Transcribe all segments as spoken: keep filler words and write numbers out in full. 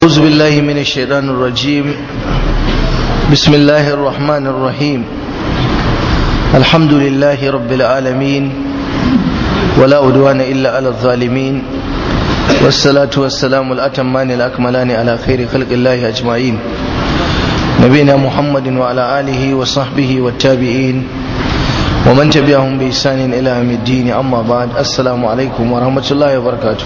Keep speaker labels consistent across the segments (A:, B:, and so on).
A: أعوذ بالله من الشيطان الرجيم. بسم الله الرحمن الرحيم. الحمد لله رب العالمين ولا عدوان إلا على الظالمين، والصلاة والسلام الأتمان الأكملان على خير خلق الله أجمعين، نبينا محمد وعلى آله وصحبه والتابعين ومن تبعهم بإحسان إلى يوم الدين. أما بعد، السلام عليكم ورحمة الله وبركاته.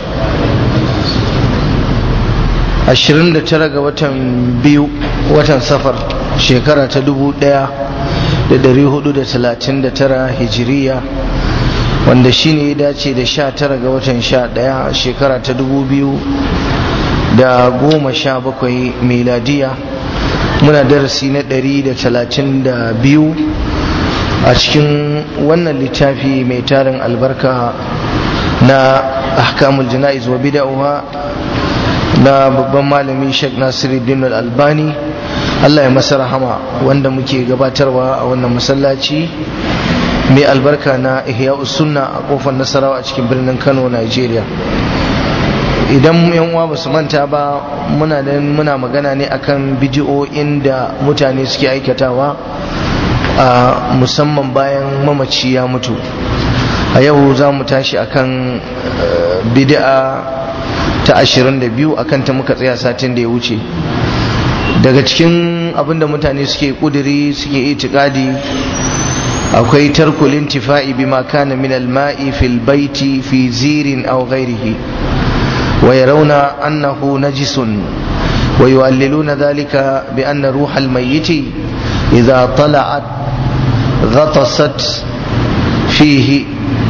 A: ashirin da tara ga watan biyu watan safar shekara ta dubu daya da dari hudu da talatin da tara hijiriya, wanda shine ya dace da sha tara ga watan sha daya shekara ta dubu biyu da goma sha bakwai miladiya. Muna darasi na dari da talatin da biyu a cikin wannan littafi mai tarin albarka na ahkamul jana'iz wa bid'ah na babban malami Sheikh Nasiruddin Al-Albani, Allah ya masa rahama, wanda muke gabatarwa a wannan masallaci mai albarka na Ihya'us Sunna a kofar Nasarawa a cikin birnin Kano, Nigeria. Idan yan uwa ba su manta ba, muna da muna magana ne akan bidiyoyin da mutane suke aikatawa a musamman bayan mamaci ya mutu. A yau za mu tashi akan bid'a ta ashirin da biyu, akan ta muka tsaya satin da ya wuce. Daga cikin abinda mutane suke kuduri suke itikadi akwai tarkul intifa'i bima kana min al-ma'i fil baiti fi zirin aw ghayrihi wa yarawna annahu najisun wa yu'alliluna dhalika bi anna ruha al-mayyit idha tala'at ghatasat fihi.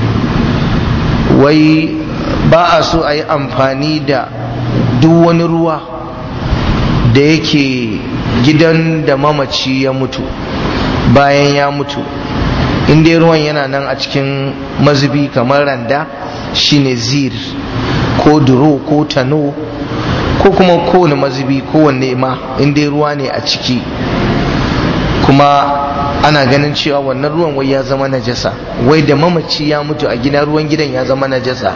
A: wai ba a so a yi amfani da duk wani ruwa da yake gidan da mamaci ya mutu bayan ya mutu, inda ruwan yana nan a cikin mazubi kamar randa, shine zir ko duro ko tano ko kuma kowane mazubi, kowanne ma inda ruwa ne a ciki, kuma ana ganin cewa wannan ruwan wai ya zama najasa, wai da mamaci ya mutu a gida ruwan gidan ya zama najasa.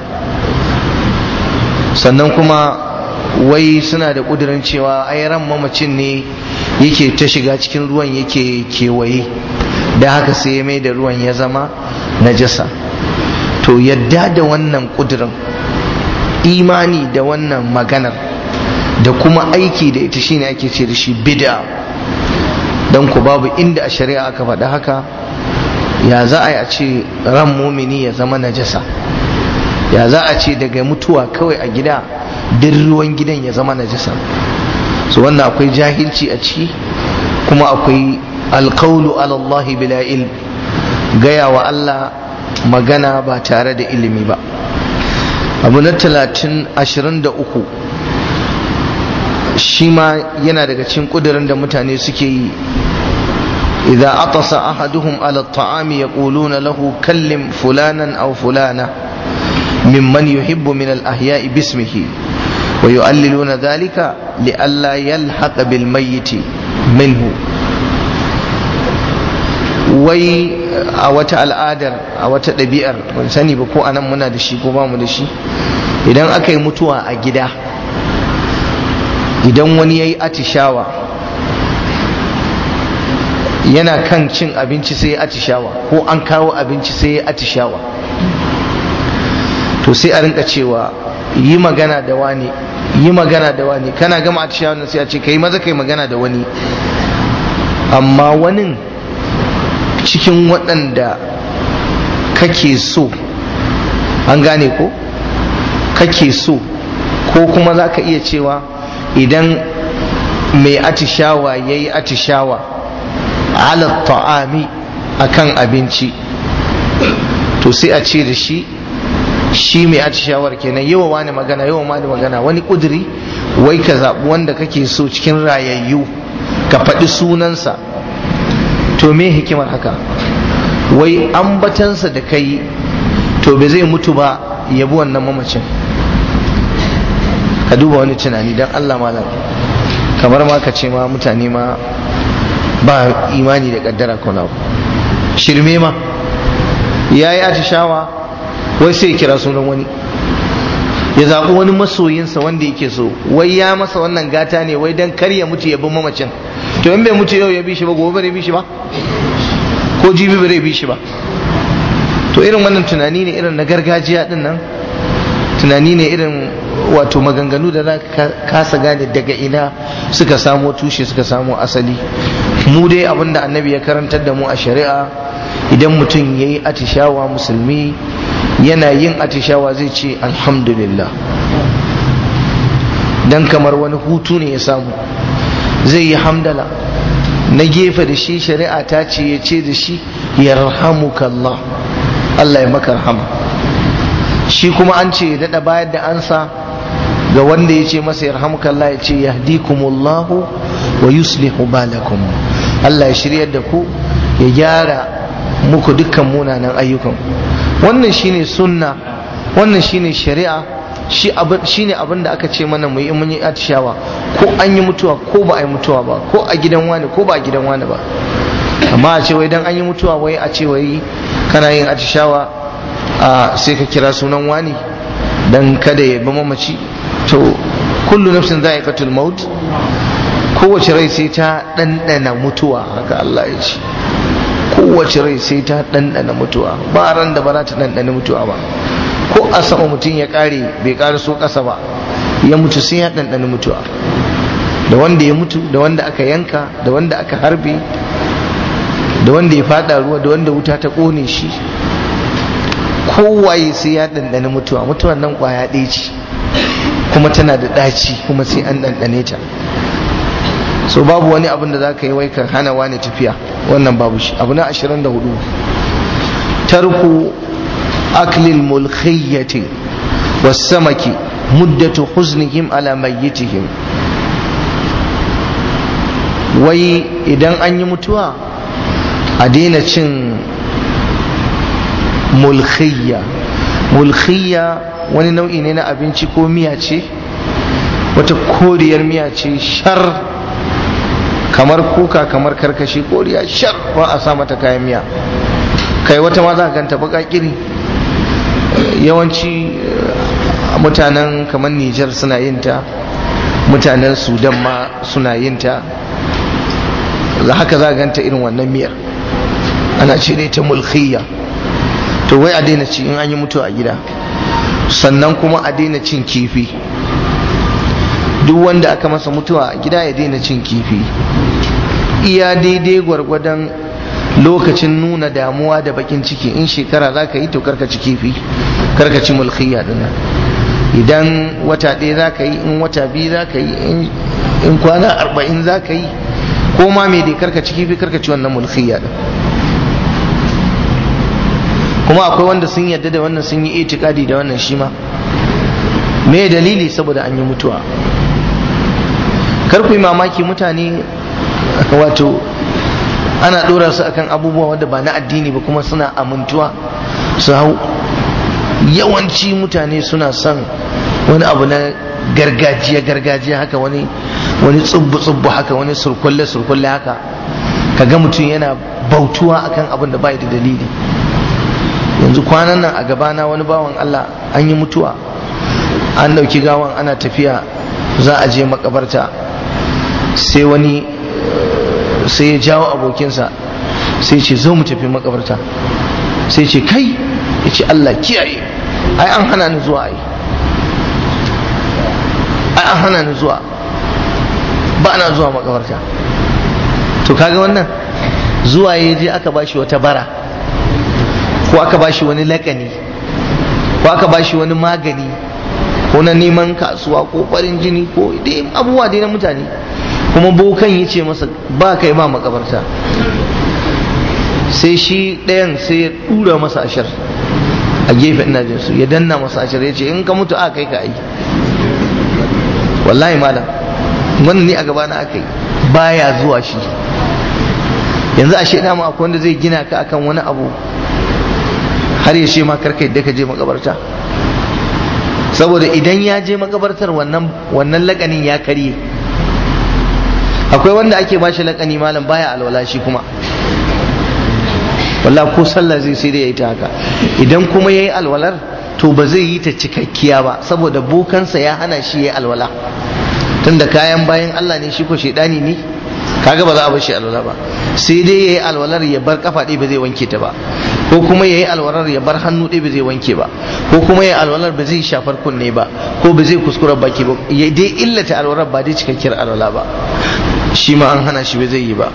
A: Sannan kuma wai suna da ƙudurin cewa ai ran mamacin ne yake ta shiga cikin ruwan yake kewaye, da haka sai ya mai da ruwan ya zama najasa. To yadda da wannan ƙudurin, imani da wannan maganar da kuma aiki da ita shine ake ce da shi bid'a. don ku babu inda a shari'a aka faɗa haka. Ya za a yi a ce ran mumini ya zama najasa? Ya za a ce daga mutuwa kawai a gida duk ruwan gidan ya zama najasa? So wannan akwai jahilci a ciki, kuma akwai alqawlu ala Allah bila ilm, gaya wa Allah magana ba tare da ilimi ba. Abu na talatin ashirin da uku shi ma yana daga cikin kudirin da mutane suke yi. idza atasa ahaduhum ala at-ta'ami yaquluna lahu kallim fulanan aw fulana mimman yuhibbu min al-ahya'i bismihi wa yu'alliluna dhalika li alla yalhaq bil mayyit minhu. wai a wata al'adar, a wata ɗabi'ar, ban sani ba ko anan muna da shi ko ba mu da shi, idan aka yi mutuwa a gida, idan wani ya yi atishawa yana kan cin abinci sai ya atishawa, ko an kawo abinci sai ya atishawa, to sai a rinka cewa yi magana da wani, yi magana da wani. Kana gama atishawa nan sai a ce kai maza kai magana da wani, amma wani cikin waɗanda kake so, an gane ko, kake so, ko kuma za ka iya cewa idan mai atishawa ya yi atishawa ala ta'ami akan abinci, to sai a ce da shi shi mai atishawar kenan yawa wani magana, yawa wani magana, wani kuduri wai ka zaɓi wanda kake so cikin rayayyu ka faɗi sunansa. To me hikimar haka? Wai ambatansa da kai to bai zai mutu ba, yabi wannan mamacin. Ka duba wani tunani dan Allah malam, kamar ma ka ce ma mutane ma ba imani da kaddara ko na shirme ma. Yayi atishawa wai sai kira sunan wani, ya zaɓi wani masoyinsa wanda yake so, wai ya masa wannan gata ne wai dan kar ya mutu ya bi mamacin. To in bai mutu yau ya bi shi ba, gobe bai bi shi ba, ko jibi bai bi shi ba. To irin wannan tunani ne irin na gargajiya din nan, tunani ne irin wato maganganu da za ka kasa gane daga ina suka samo tushe, suka samo asali. Mu dai abinda annabi ya karantar da mu a shari'a, idan mutum ya yi atishawa, musulmi yana yin atishawa zai ce alhamdulillah, dan kamar wani hutu ne ya samu, zai yi hamdala. Na gefe da shi shari'a ta ce ya ce da shi yarhamukallah, Allah ya maka rahama. Shi kuma an ce ya daɗa bayar da ansa ga wanda ya ce masa yarhamukallah, ya ce yahdikumullahu wa yuslihu balakum, Allah ya shiryar da ku, ya gyara muku dukkan munanan ayyukan. Wannan shine sunna, wannan shine shari'a, shi shine abin da aka ce mana mu yi mun yi atishawa, ko an yi mutuwa ko ba a yi mutuwa ba, ko a gidan wani ko ba a gidan wani ba. Amma a ce wai dan an yi mutuwa wai a ce wai kana yin atishawa a sai ka kira sunan wani dan kada ya ba mamaci. To kullu nafsin za'iqatul maut, kowace rai sai ta dandana mutuwa, haka Allah ya ce. Kowace rai sai ta dandana mutuwa, ba ran da ba za ta dandana mutuwa ba. Ko a sama mutum ya kare bai kare so kasa ba, ya mutu sai ya dandana mutuwa. Da wanda ya mutu, da wanda aka yanka, da wanda aka harbe, da wanda ya fada ruwa, da wanda wuta ta kone shi, kowaye sai ya dandana mutuwa. Mutuwan nan kwaya ɗaya ce, kuma tana da ɗaci, kuma sai an dandane ta. So babu wani abin da za ka yi wai kan hana wani tafiya, wannan babu shi. Abu na ashirin da hudu, tarku aklil mulkhiyyati was-samaki muddatu huznihim ala mayyitihim. Wai idan an yi mutuwa a daina cin mulkhiyya. Mulkhiyya wani nau'i ne na abinci ko miya ce, wata koriyar miya ce shar, kamar kuka, kamar karkashi, koriya shar, ba a sa mata kayan miya. Kai wata ma za ka ganta baka kiri. Yawanci mutanen kamar Nijar suna yin ta, mutanen Sudan ma suna yin ta. Za haka za ka ganta irin wannan miyar, ana ce ne ta mulkhiyya. To wai a daina ci in an yi mutuwa a gida. Sannan kuma a daina cin kifi. Duk wanda aka masa mutuwa a gida ya daina cin kifi, iya daidai gwargwadon lokacin nuna damuwa da bakin ciki. In shekara za ka yi to karka ci kifi, karka ci mulkhiyya din nan. Idan wata ɗaya za ka yi, in wata biyu za ka yi, in kwana arba'in za ka yi, ko ma me dai karka ci kifi, karka ci wannan mulkhiyya din. Kuma akwai wanda sun yarda da wannan, sun yi itikadi da wannan shi ma. Me dalili? Saboda an yi mutuwa. Kar ku yi mamaki, mutane wato ana dora su akan abubuwa wanda ba na addini ba, kuma suna amintuwa su hau. Yawanci mutane suna son wani abu na gargajiya gargajiya haka, wani wani tsubbu tsubbu haka, wani surkulle surkulle haka. Kaga mutum yana bautuwa akan abin da bai da dalili. Yanzu kwanan nan a gabana wani bawan Allah an yi mutuwa, an dauki gawan ana tafiya za a je makabarta, sai wani sai ya jawo abokinsa sai ce zo mu tafi makabarta. Sai ce kai, ya ce Allah kiyaye, ai an hana ni zuwa, ai ai an hana ni zuwa, ba na zuwa makabarta. To kaga wannan zuwa ya je aka bashi wata bara, ko aka bashi wani lakani, ko aka bashi wani magani, ko na neman kasuwa, ko farin jini, ko dai abubuwa dai na mutane. Kuma bokan ya ce masa ba kai ba makabarta. Sai shi ɗayan sai ya ɗura masa ashar a gefen ina jinsu, ya danna masa ashar, ya ce in ka mutu a kai ka ai. Wallahi malam, wannan ni a gabana aka yi, baya zuwa shi. Yanzu a shaida mu akwai wanda zai gina ka akan wani abu har ya ce ma karka yadda ka je makabarta. Saboda idan ya je makabartar wannan wannan lakanin ya karye. Akwai wanda ake bashi lakani malam baya alwala shi kuma, wallahi ko sallah zai sai da yayi ta haka. Idan kuma yayi alwalar to ba zai yi ta cikakkiya ba, saboda bokansa ya hana shi ya alwala. Tunda kayan bayan Allah ne, shi ko shaidani ne, kaga ba za a bar shi alwala ba. Sai dai yayi alwalar ya bar kafa ɗaya ba zai wanke ta ba, ko kuma yayi alwalar ya bar hannu ɗaya ba zai wanke ba, ko kuma yayi alwalar ba zai shafar kunne ba, ko ba zai kuskura baki ba, ya dai illata alwalar ba dai cikakkiyar alwala ba, shi ma an hana shi ba zai yi ba.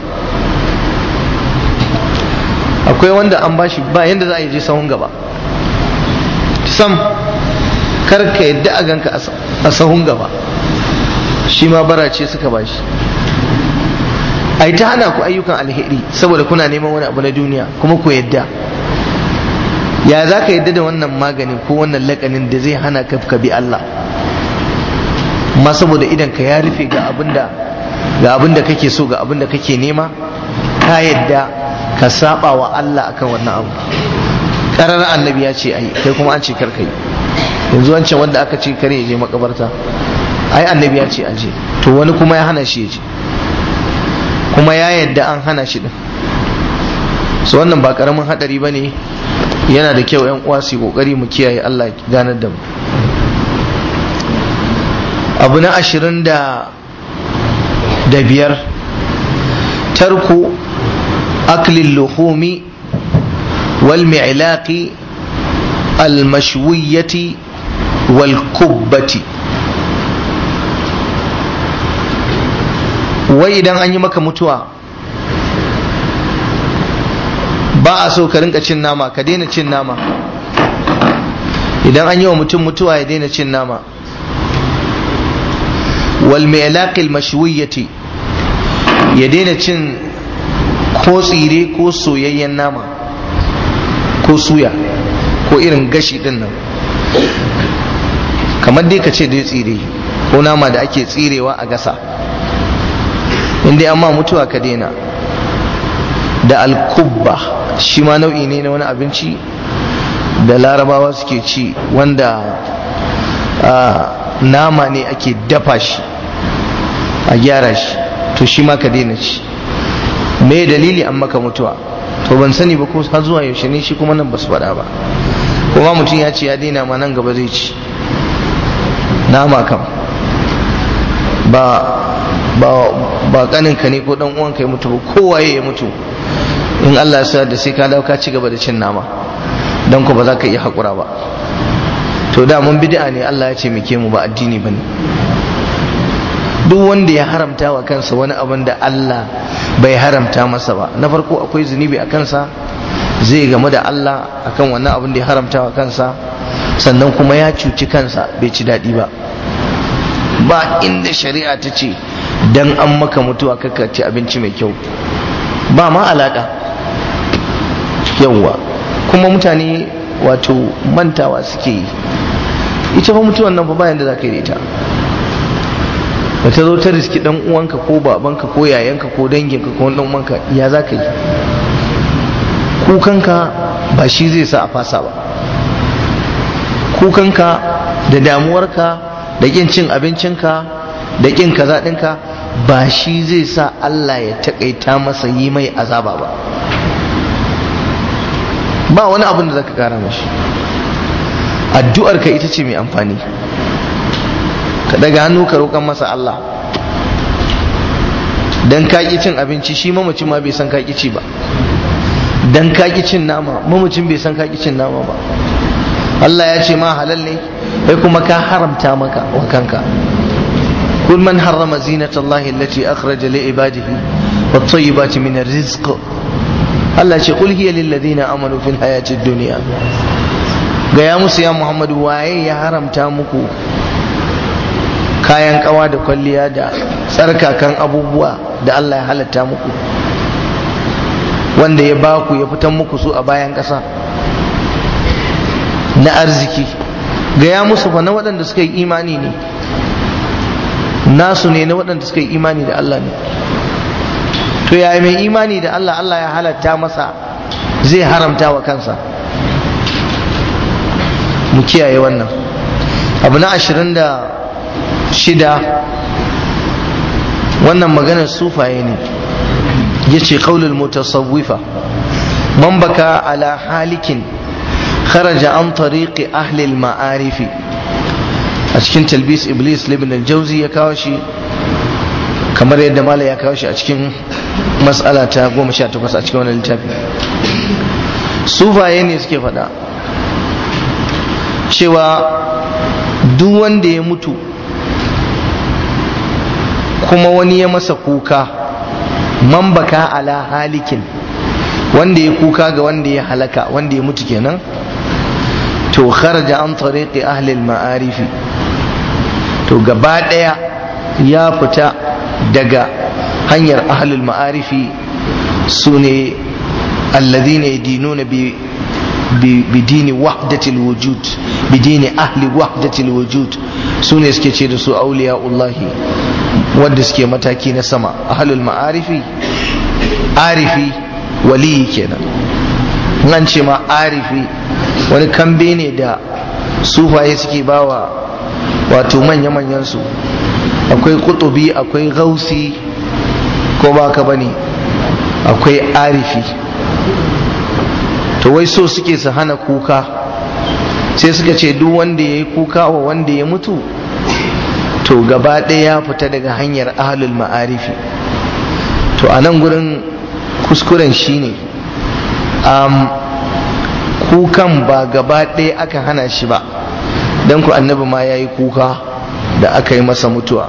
A: Akwai wanda an bashi ba yanda za a yi je sahun gaba sam, kar ka yadda a ganka a sahun gaba, shi ma bara ce suka bashi. Ai ta hana ku ayyukan alheri saboda kuna neman wani abu na duniya, kuma ku yadda. Ya za ka yadda da wannan maganin ko wannan lakanin da zai hana ka ka bi Allah, ma saboda idan ka ya rufe ga abinda ga abinda kake so, ga abinda kake nema, ka yadda ka saba wa Allah akan wannan abu. Karar annabi ya ce ai, kai kuma an ce kar kai. Yanzu wancan wanda aka ce kare ya je makabarta, ai annabi ya ce aje, to wani kuma ya hana shi ya je, kuma ya yadda an hana shi din. So wannan ba karamin hadari bane, yana da kyau yan uwa su kokari mu kiyaye, Allah ya ganar da mu. Abu na ashirin da da biyar, tarku aklil luhumi wal mi'laqi al mashwiyati wal kubbati. Wai idan an yi maka mutuwa ba a so ka rinka cin nama, ka daina cin nama. Idan an yi wa mutum mutuwa ya daina cin nama. Wal mi'laqil mashwiyati, ya daina cin ko tsire ko soyayyen nama ko suya ko irin gashi din nan, kamar dai ka ce dai tsire ko nama da ake tsirewa a gasa, inda amma mutuwa ka daina. Da alkubba, shi ma nau'i ne na wani abinci da larabawa suke ci, wanda nama ne ake dafa shi a gyara shi, to shi ma ka daina ci. Me dalili an maka mutuwa? To ban sani ba ko har zuwa yaushe ne, shi kuma nan ba su faɗa ba. Kuma mutum ya ce ya daina, ma nan gaba zai ci nama kam. ba ba ba kaninka ne ko dan uwanka ya mutu ba, kowaye ya mutu, in Allah ya sa da sai ka dauka ci gaba da cin nama, dan ko ba za ka iya hakura ba. To da mun bid'a ne, Allah ya ce muke mu, ba addini bane. Duk wanda ya haramta wa kansa wani abin da Allah bai haramta masa ba, na farko akwai zunubi a kansa, zai gamu da Allah akan wannan abin da ya haramta wa kansa, sannan kuma ya cuci kansa, bai ci daɗi ba. Ba inda shari'a ta ce dan an maka mutuwa kaka ci abinci mai kyau, ba ma alaka. Yawwa, kuma mutane wato mantawa suke yi, ita fa mutuwan nan fa bayan da za ka yi da ita. Ba ta zo ta riski dan uwanka ko babanka ko yayanka ko danginka ko dan uwanka, ya za ka yi? Kukanka ba shi zai sa a fasa ba, kukanka da damuwarka da kin cin abincinka da kin kaza ɗinka ba shi zai sa Allah ya takaita masa yi mai azaba ba. Ba wani abin da zaka kara mashi, addu'arka ita ce mai amfani. Ka daga hannu ka roƙan masa Allah, dan ka ƙi cin abinci, shi mamacin ma bai san ka ƙi ci ba. Dan ka ƙi cin nama, mamacin bai san ka ƙi cin nama ba. Allah ya ce ma halal ne, kai kuma ka haramta maka wa kanka. Kul man harrama zinata Allah allati akhraja li ibadihi wat tayyibati min ar-rizq. Allah ce kul hiya lil ladina amanu fil hayatid dunya. Ga ya musu ya Muhammadu, waye ya haramta muku kayan kawa da kwalliya da tsarkakan abubuwa da Allah ya halatta muku, wanda ya baku ya fitan muku su a bayan ƙasa na arziki. Gaya musu fa na waɗanda suka yi imani ne, nasu ne, na waɗanda suka yi imani da Allah ne. To yaya mai imani da Allah, Allah ya halatta masa zai haramta wa kansa? Mu kiyaye wannan. Abu na ashirin da shida, wannan maganar sufaye ne, yace qaulul mutasawwifa man baka ala halikin kharaja an tariqi ahli al-ma'arif. A cikin talbis iblis ibn al-jawzi ya kawo shi kamar yadda malai ya kawo shi a cikin mas'ala ta goma sha takwas a cikin wannan littafi. Sufaye ne suke faɗa cewa duk wanda ya mutu kuma wani ya masa kuka, man baka ala halikin, wanda ya kuka ga wanda ya halaka, wanda ya mutu kenan, to kharaja an tariqi ahli al-ma'arif, to gaba daya ya fita daga hanyar ahli al-ma'arif, sune alladhina yadinuna bi bidini wahdatil wujud, bidini ahli wahdatil wujud, sune suke ce da su auliyaullahi, wanda suke mataki na sama. Ahlul ma'arifi, arifi wali kenan. Nan ce ma arifi wani kambe ne da sufaye suke bawa wato manya-manyan su. Akwai kutubi, akwai gausi, ko ba ka bane, akwai arifi. To wai so suke su hana kuka, sai suka ce duk wanda ya yi kuka wa wanda ya mutu, to gaba ɗaya ya fita daga hanyar ahlul ma'arifi. To a nan gurin kuskuren shine um, kukan ba gaba ɗaya aka hana shi ba, don ku annabi ma ya yi kuka da aka yi masa mutuwa,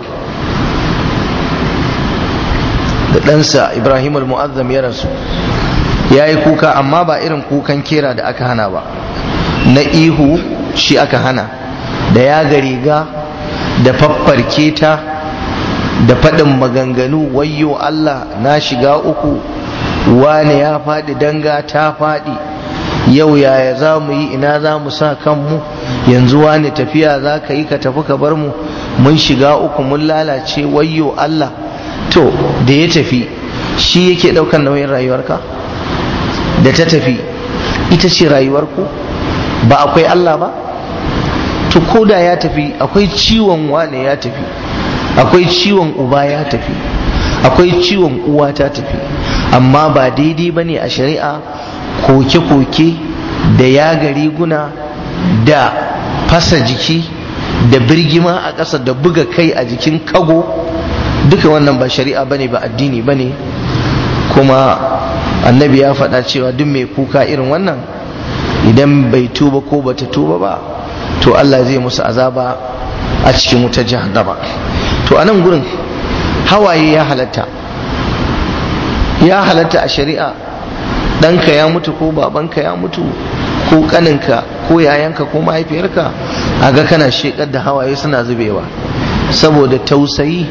A: da ɗansa Ibrahim al-Mu'azzam ya rasu, ya yi kuka, amma ba irin kukan kera da aka hana ba, na ihu shi aka hana, da ya ga riga, da faffarke ta, da faɗin maganganu, wayyo Allah na shiga uku, wane ya faɗi, danga ta faɗi, yau yaya za mu yi, ina za mu sa kanmu, yanzu wane tafiya za ka yi ka tafi ka bar mu, mun shiga uku, mun lalace, wayyo Allah. To da ya tafi, shi yake ɗaukan nauyin rayuwarka? Da ta tafi ita ce rayuwarku? Ba akwai Allah ba? To ko da ya tafi, akwai ciwon wane ya tafi, akwai ciwon uba ya tafi, akwai ciwon uwa ta tafi, amma ba daidai ba ne a shari'a koke-koke da yaga riguna da fasa jiki da birgima a ƙasa da buga kai a jikin kago, duka wannan ba shari'a ba ne, ba addini ba ne. Kuma annabi ya faɗa cewa duk mai kuka irin wannan, idan bai tuba ko bata tuba ba, to Allah zai musu azaba a cikin wutar jahannama. To a nan gurin hawaye ya halatta, ya halatta a shari'a. ɗanka ya mutu ko babanka ya mutu ko ƙaninka ko yayanka ko mahaifiyarka, a ga kana shekar da hawaye suna zubewa saboda tausayi.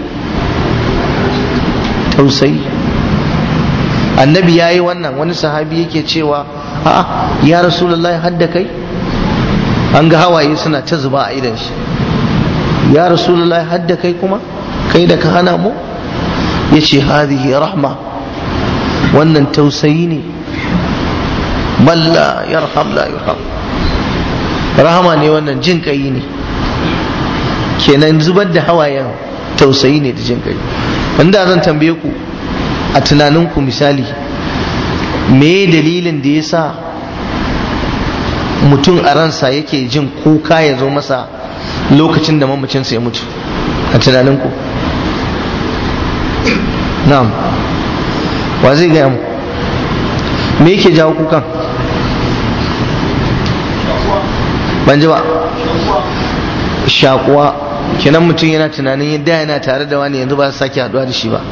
A: Tausayi. Annabi ya yi wannan, wani sahabi yake cewa a'a ya rasulullahi hadda kai, an ga hawaye suna ta zuba a idan shi, ya rasulullahi hadda kai kuma, kai da ka hana mu? Ya ce hadhihi rahma, wannan tausayi ne, man la yarham la yurham, rahama ne wannan, jin kai ne. Kenan zubar da hawayen tausayi ne da jin kai. Wanda zan tambaye ku a tunaninku misali, me dalilin da ya sa mutum a ransa yake jin kuka ya zo masa lokacin da mamacinsa ya mutu? A tunaninku? Na'am, wa zai gaya mu me yake jawo kukan? Ban ji ba. Shakuwa. Kenan mutum yana tunanin yadda yana tare da wani, yanzu ba su sake haduwa da shi ba.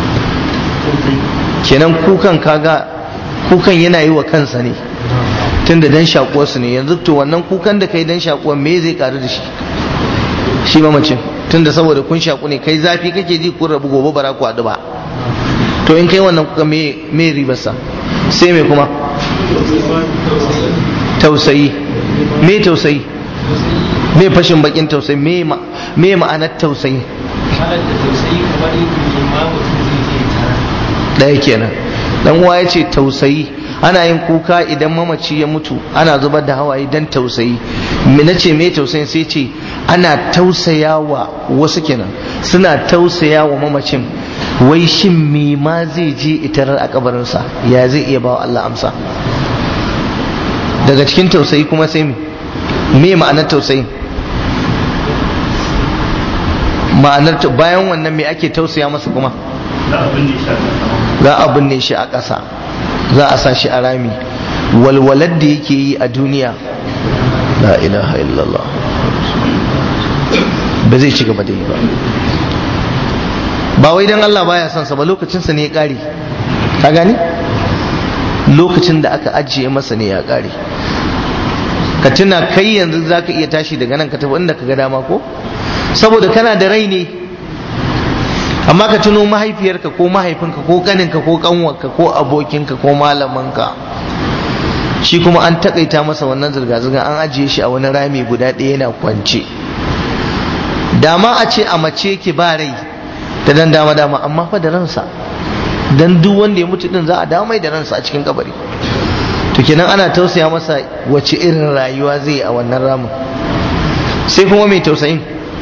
A: Kenan kukan kaga, kukan yana yi wa kansa ne, tunda dan shakuwarsu ne. Yanzu to wannan kukan da kai dan shakuwar me zai karu da shi shi mamacin? Tunda saboda kun shaku ne, kai zafi kake ji, kun rabu, gobe bara ku haɗu ba. To in kai wannan kuka me me ribarsa? Sai me kuma? Tausayi. Me tausayi? Me fashin bakin tausayi? Me ma me ma'anar tausayi? Ɗaya kenan. Dan uwa ya ce tausayi, ana yin kuka idan mamaci ya mutu, ana zubar da hawaye dan tausayi. Me nace me tausayin? Sai ce ana tausayawa wasu kenan, suna tausayawa mamacin, wai shin me ma zai je itarar a kabarinsa, ya zai iya bawa Allah amsa? daga cikin tausayi kuma sai me me ma'anar tausayi? ma'anar bayan wannan me ake tausaya masa kuma? za a binne shi a ƙasa, za a sa shi a rami. walwalar da yake yi a duniya, la ilaha illallah, ba zai ci gaba da yi ba. ba wai dan Allah baya son sa ba, lokacinsa ne ya ƙare. ka gani lokacin da aka ajiye masa ne ya ƙare. ka tuna kai yanzu za ka iya tashi daga nan ka tafi inda ka ga dama ko, saboda kana da rai ne. amma ka tuno mahaifiyarka ko mahaifinka ko kaninka ko kanwarka ko abokinka ko malamanka, shi kuma an takaita masa wannan zirga-zirga, an ajiye shi a wani rami guda ɗaya yana kwance. dama a ce a mace yake ba rai da dan dama dama, amma fa da ransa, dan duk wanda ya mutu din za a dawo mai da ransa a cikin kabari. to kenan ana tausaya masa wace irin rayuwa zai a wannan ramin. sai kuma mai tausayin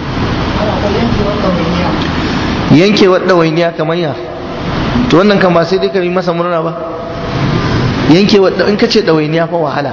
A: yankewar ɗawainiya kamar ya, to wannan kan ba sai dai ka yi masa murna ba. yankewar in ka ce ɗawainiya fa wahala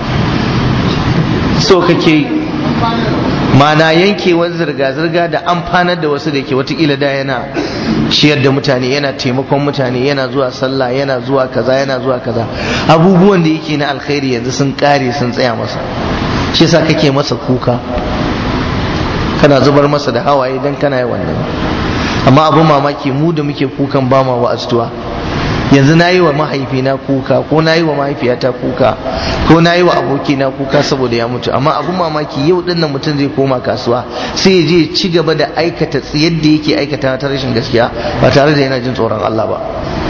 A: so kake, mana yankewar zirga-zirga da amfanar da wasu da ke watakila da yana ciyar da mutane, yana taimakon mutane, yana zuwa sallah, yana zuwa kaza, yana zuwa kaza. abubuwan da yake na alkhairi yanzu sun kare, sun tsaya masa. shi yasa kake masa kuka, kana zubar masa da hawaye dan kana yi wannan. amma abin mamaki mu da muke kukan ba ma wa'aztuwa. yanzu na yi wa mahaifina kuka, ko na yi wa mahaifiyata kuka, ko na yi wa abokina kuka saboda ya mutu. amma abin mamaki yau dinnan mutum zai koma kasuwa sai ya je ci gaba da aikata yadda yake aikata ta rashin gaskiya ba tare da yana jin tsoron Allah ba.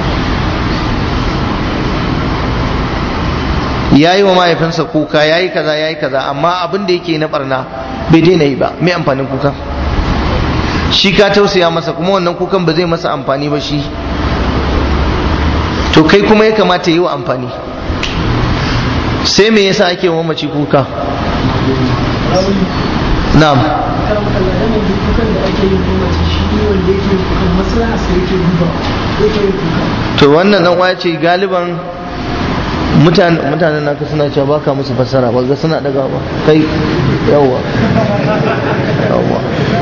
A: ya yi wa mahaifinsa kuka, ya yi kaza, ya yi kaza, amma abin da yake na barna bai daina yi ba. mai amfanin kuka? shi ka tausaya masa, kuma wannan kukan ba zai masa amfani ba shi. to kai kuma ya kamata yi wa amfani. sai me yasa ake wa mamaci kuka? na'am. to wannan dan uwa ce galiban mutane mutanen naka suna cewa baka musu fassara, ba ga suna daga ba kai. yawa yawa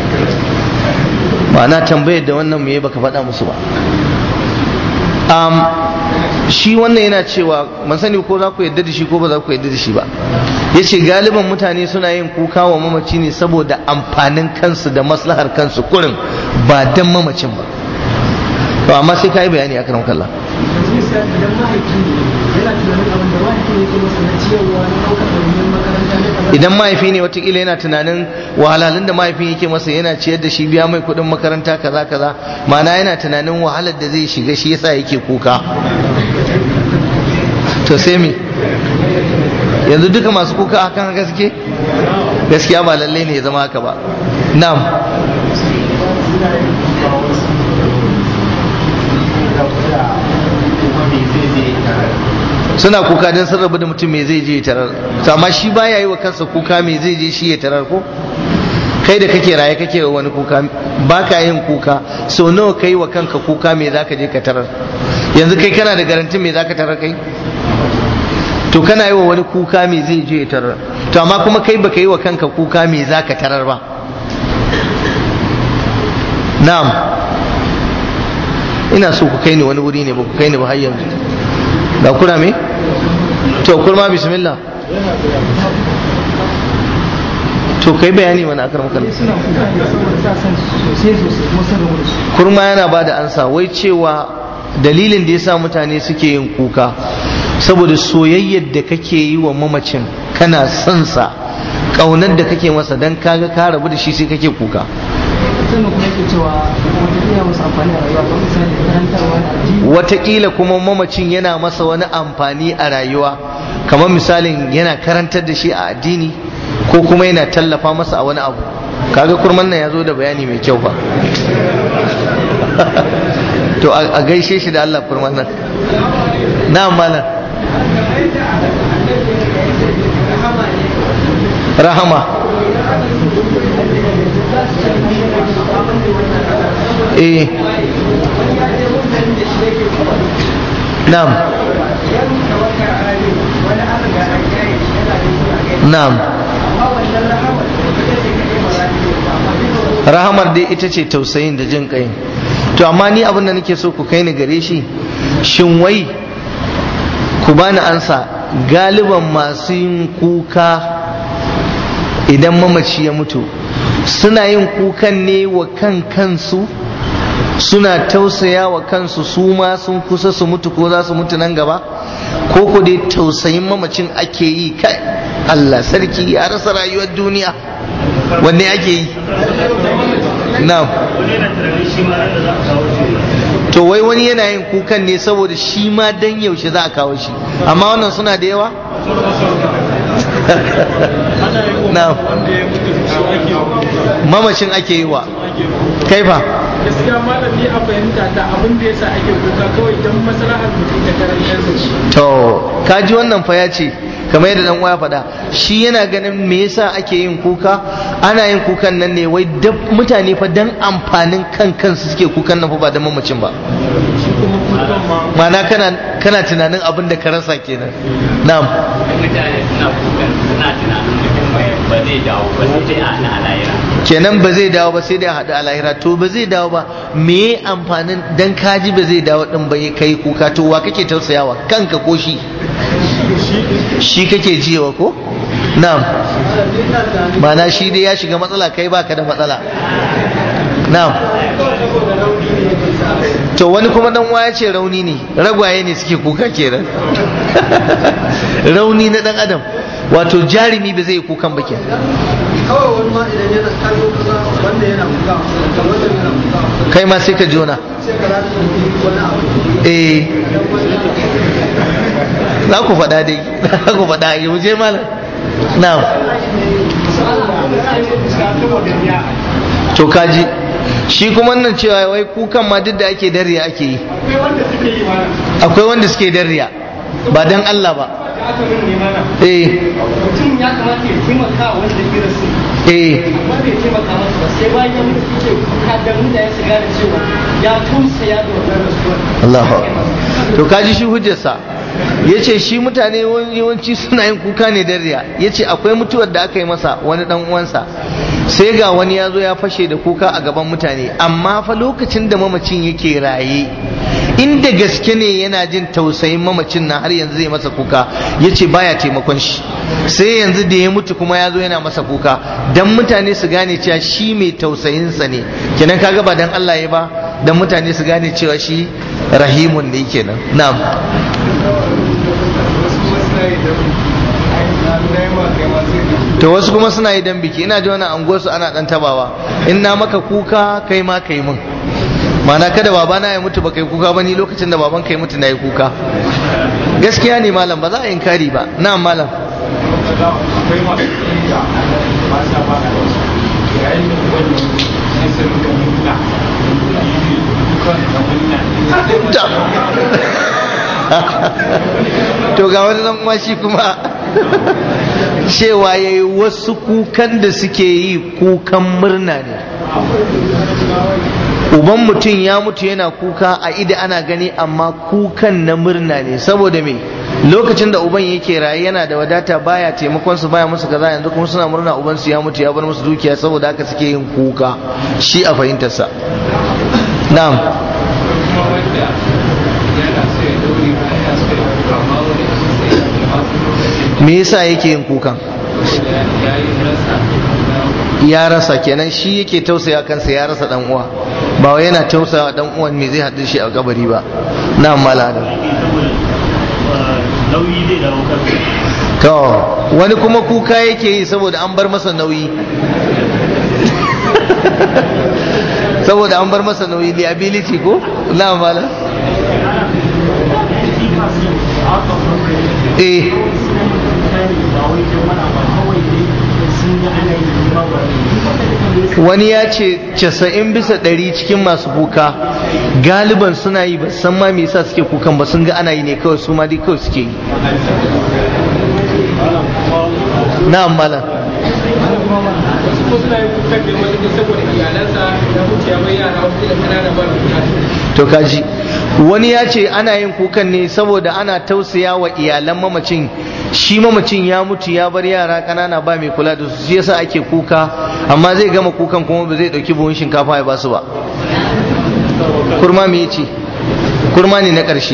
A: ba na tambayar da wannan me baka faɗa musu ba. um, shi wannan yana cewa ban sani ko za ku yadda da shi ko ba za ku yadda da shi ba. ya ce galiban mutane suna yin kuka wa mamaci ne saboda amfanin kansu da maslahar kansu kurin, ba dan mamacin ba. to amma sai ka yi bayani a karan kalla. idan mahaifi ne watakila yana tunanin wahalhalun da mahaifin yake masa, yana ciyar da shi, biya mai kudin makaranta kaza kaza, ma'ana yana tunanin wahalar da zai shiga shi yasa yake kuka. to sai me yanzu duka masu kuka hakan haka suke? gaskiya ba lallai ne ya zama haka ba. na'am. suna kuka don sun rabu da mutum me zai je ya tarar, amma shi baya yi wa kansa kuka me zai je shi ya tarar ko? kai da kake raye kake wa wani kuka, ba ka yin kuka so nawa kai wa kanka kuka me za ka je ka tarar? yanzu kai kana da garantin me za ka tarar kai? to kana yi wa wani kuka me zai je ya tarar, to amma kuma kai baka yi wa kanka kuka me za ka tarar ba. na'am. ina so ku kai ni wani wuri ne, ba ku kai ni ba har yanzu. ga kura me? to kurma bismillah. to kai bayani mana akar makalla. kurma yana ba da ansa wai cewa dalilin da ya sa mutane suke yin kuka saboda soyayyar da kake yi wa mamacin, kana son sa, kaunar da kake masa, dan kaga ka rabu da shi sai kake kuka. Wataƙila kuma mamacin yana masa wani amfani a rayuwa, kamar misalin yana karantar da shi a addini, ko kuma yana tallafa masa a wani abu. kaga kurman nan ya zo da bayani mai kyau fa. to a gaishe shi da Allah kurman nan. na'am malam. rahama. eh na'am. na'am. Rahamar dai ita ce tausayin da jin kai. To amma ni abin da nake so ku kai ni gare shi, shin wai ku bani ansa, galiban masu yin kuka idan mamaci ya mutu suna yin kukan ne wa kan kansu, suna tausaya wa kansu su ma sun kusa su mutu ko za su mutu nan gaba, ko ku dai tausayin mamacin ake yi? Kai Allah sarki, ya rasa rayuwar duniya, wanne ake yi? Na'am. To wai wani yana yin kukan ne saboda shi ma dan yaushe za a kawo shi, amma wannan suna da yawa. Na'am. Mamacin ake yi wa, kai fa?
B: Gaskiya malami a fahimta ta abin da yasa ake kuka kawai don maslahar mutum da karantar shi.
A: To kaji wannan fa ya ce kamar yadda dan uwa faɗa, shi yana ganin me yasa ake yin kuka, ana yin kukan nan ne wai mutane fa dan amfanin kan kansu suke kukan nan fa ba da mamacin ba. Ma'ana kana kana tunanin abin da ka rasa kenan. Na'am.
C: Mutane suna kukan suna tunanin mutum ba zai dawo ba sai a haɗa a lahira.
A: Kenan ba zai dawo ba sai dai a haɗu a lahira. To ba zai dawo ba, me amfanin dan kaji ba zai dawo din ba kai kuka? To wa kake tausayawa, kanka ko shi? Shi kake jiwa ko? Na'am. Mana shi dai ya shiga matsala, kai baka da matsala. Na'am. To wani kuma dan waya ce rauni ne, ragwaye ne suke kuka kenan. Rauni na dan adam, wato jarumi ba zai yi kukan ba kenan.
B: Kawai wani ma idan yana kallo kaza wanda yana kuka, wanda yana kuka,
A: kai ma sai ka jona.
B: sai ka rasa wani abu.
A: Eh. Za ku faɗa dai, za ku faɗa yi muje malam. Na'am. To kaji, shi kuma nan cewa wai kukan ma duk da ake dariya ake yi. Akwai wanda suke dariya ba dan Allah ba. Eh.
B: Mutum ya kamata ya taimaka wanda ya rasu.
A: Eh.
B: Amma bai taimaka masa ba, sai bayan ya mutu yake kuka da mutane su gane cewa ya tausaya da wannan rasuwar.
A: Allahu Akbar. To kaji shi hujjarsa. Yace shi mutane yawanci suna yin kuka ne dariya. Yace akwai mutuwar da aka yi masa wani dan uwansa, sai ga wani ya zo ya fashe da kuka a gaban mutane, amma fa lokacin da mamacin yake raye, inda gaske ne yana jin tausayin mamacin na har yanzu zai masa kuka, yace baya taimakon shi, sai yanzu da ya mutu kuma ya zo yana masa kuka, dan mutane su gane cewa shi mai tausayinsa ne. Kenan kaga ba dan Allah ya ba, dan mutane su gane cewa shi rahimun ne kenan. Na'am. To wasu kuma suna yi dan biki, ina ji wani anguwarsu ana dan tabawa, in na maka kuka kai ma kai mun, mana kada babana ya mutu ba kai kuka ba, ni lokacin da baban kai mutu na yi kuka. Gaskiya ne malam, ba za a inkari ba. Na'am malam. To ga wani nan kuma shi kuma cewa ya yi wasu kukan da suke yi kukan murna ne. Uban mutum ya mutu yana kuka a ida ana gani, amma kukan na murna ne. Saboda me? Lokacin da uban yake raye yana da wadata, baya taimakon su, baya musu kaza, yanzu kuma suna murna uban su ya mutu ya bar musu dukiya, saboda haka suke yin kuka. Shi a fahimtarsa. Na'am. Me yasa yake yin kukan? Ya rasa, kenan shi yake tausaya kansa, ya rasa dan uwa, ba wai yana tausaya dan uwan me zai haɗu shi a kabari ba. Na'am malam.
C: Nauyi zai dawo kansa.
A: To wani kuma kuka yake yi saboda an bar masa nauyi. Saboda an bar masa nauyi, liability ko? Na'am malam. Eh. Wani ya ce casa'in bisa ɗari cikin masu kuka galiban suna yi ba san ma me yasa suke kukan ba, sun ga ana yi ne kawai, su ma dai kawai suke yi. Na'am malam. To kaji, wani ya ce ana yin kukan ne saboda ana tausaya wa iyalan mamacin shi mamacin ya mutu ya bar yara kanana ba mai kula da su, shi yasa ake kuka, amma zai gama kukan kuma ba zai dauki buhun shinkafa ya basu ba. Kurma me yace? Kurma ne na ƙarshe.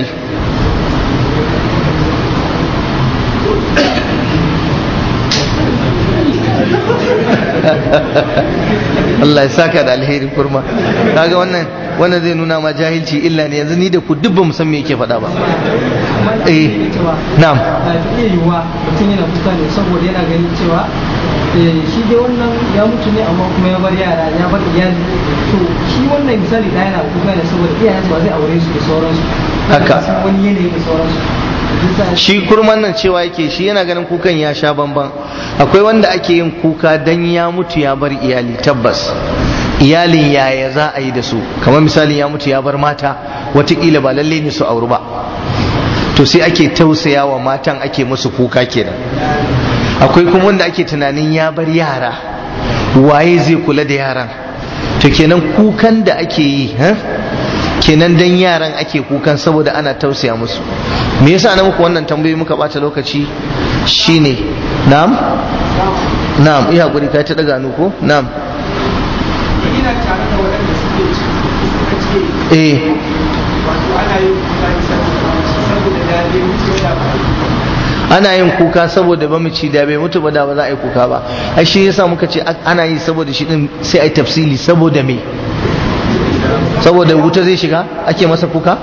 A: Allah ya saka da alheri kurma. Kaga wannan wannan zai nuna ma jahilci illa ne. Yanzu ni da ku duk ba mu san me yake faɗa ba. Eh na'am.
B: iya yiwuwa mutum yana kuka ne saboda yana ganin cewa shi dai wannan ya mutu ne amma kuma ya bar yara ya bar iyali, to shi wannan misali da yana kuka ne saboda iyayensu ba zai aure su da sauransu haka wani yanayi da sauransu.
A: Shi kurman nan cewa yake shi yana ganin kukan ya sha bamban. Akwai wanda ake yin kuka dan ya mutu ya bar iyali, tabbas iyalin yaya za a yi da su, kamar misali ya mutu ya bar mata, watakila ba lalle ne su auri ba, to sai ake tausaya wa matan, ake musu kuka kenan. Akwai kuma wanda ake tunanin ya bar yara, waye zai kula da yaran, to kenan kukan da ake yi kenan dan yaran ake kukan saboda ana tausaya musu. Me yasa na muku wannan tambayoyi muka bata lokaci shine na'am na'am iya hakuri kai ta daga nu ko na'am
B: ina tare da waɗanda suke suka ce
A: eh
B: wato ana yin kuka saboda dade mutu da
A: ana yin kuka saboda mamaci da bai mutu ba da ba za a yi kuka ba. Ai shi yasa muka ce ana yi saboda shi din sai ai tafsili. Saboda me? Saboda wuta zai shiga ake masa kuka?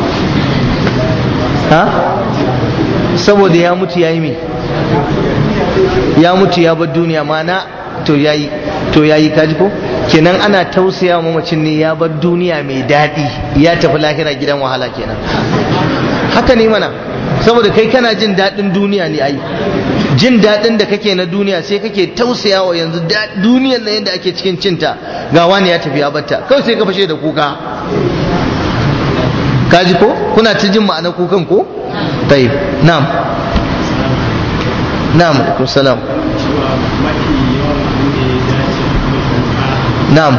A: Ha? Saboda ya mutu yayi me? Ya mutu ya bar duniya, mana to yayi to yayi kaji ko? Kenan ana tausaya wa mamacin ne ya bar duniya mai daɗi, ya tafi lahira gidan wahala kenan. Haka ne mana, saboda kai kana jin daɗin duniya ne ai, jin daɗin da kake na duniya sai kake tausaya wa yanzu duniyar na yadda ake cikin cinta, ga wani ya tafi ya batta, kawai sai ka fashe da kuka. Kaji ko? Kuna ta jin ma'anar kukan ko? Tayyib, na'am na'am, alaikum salam. Na'am.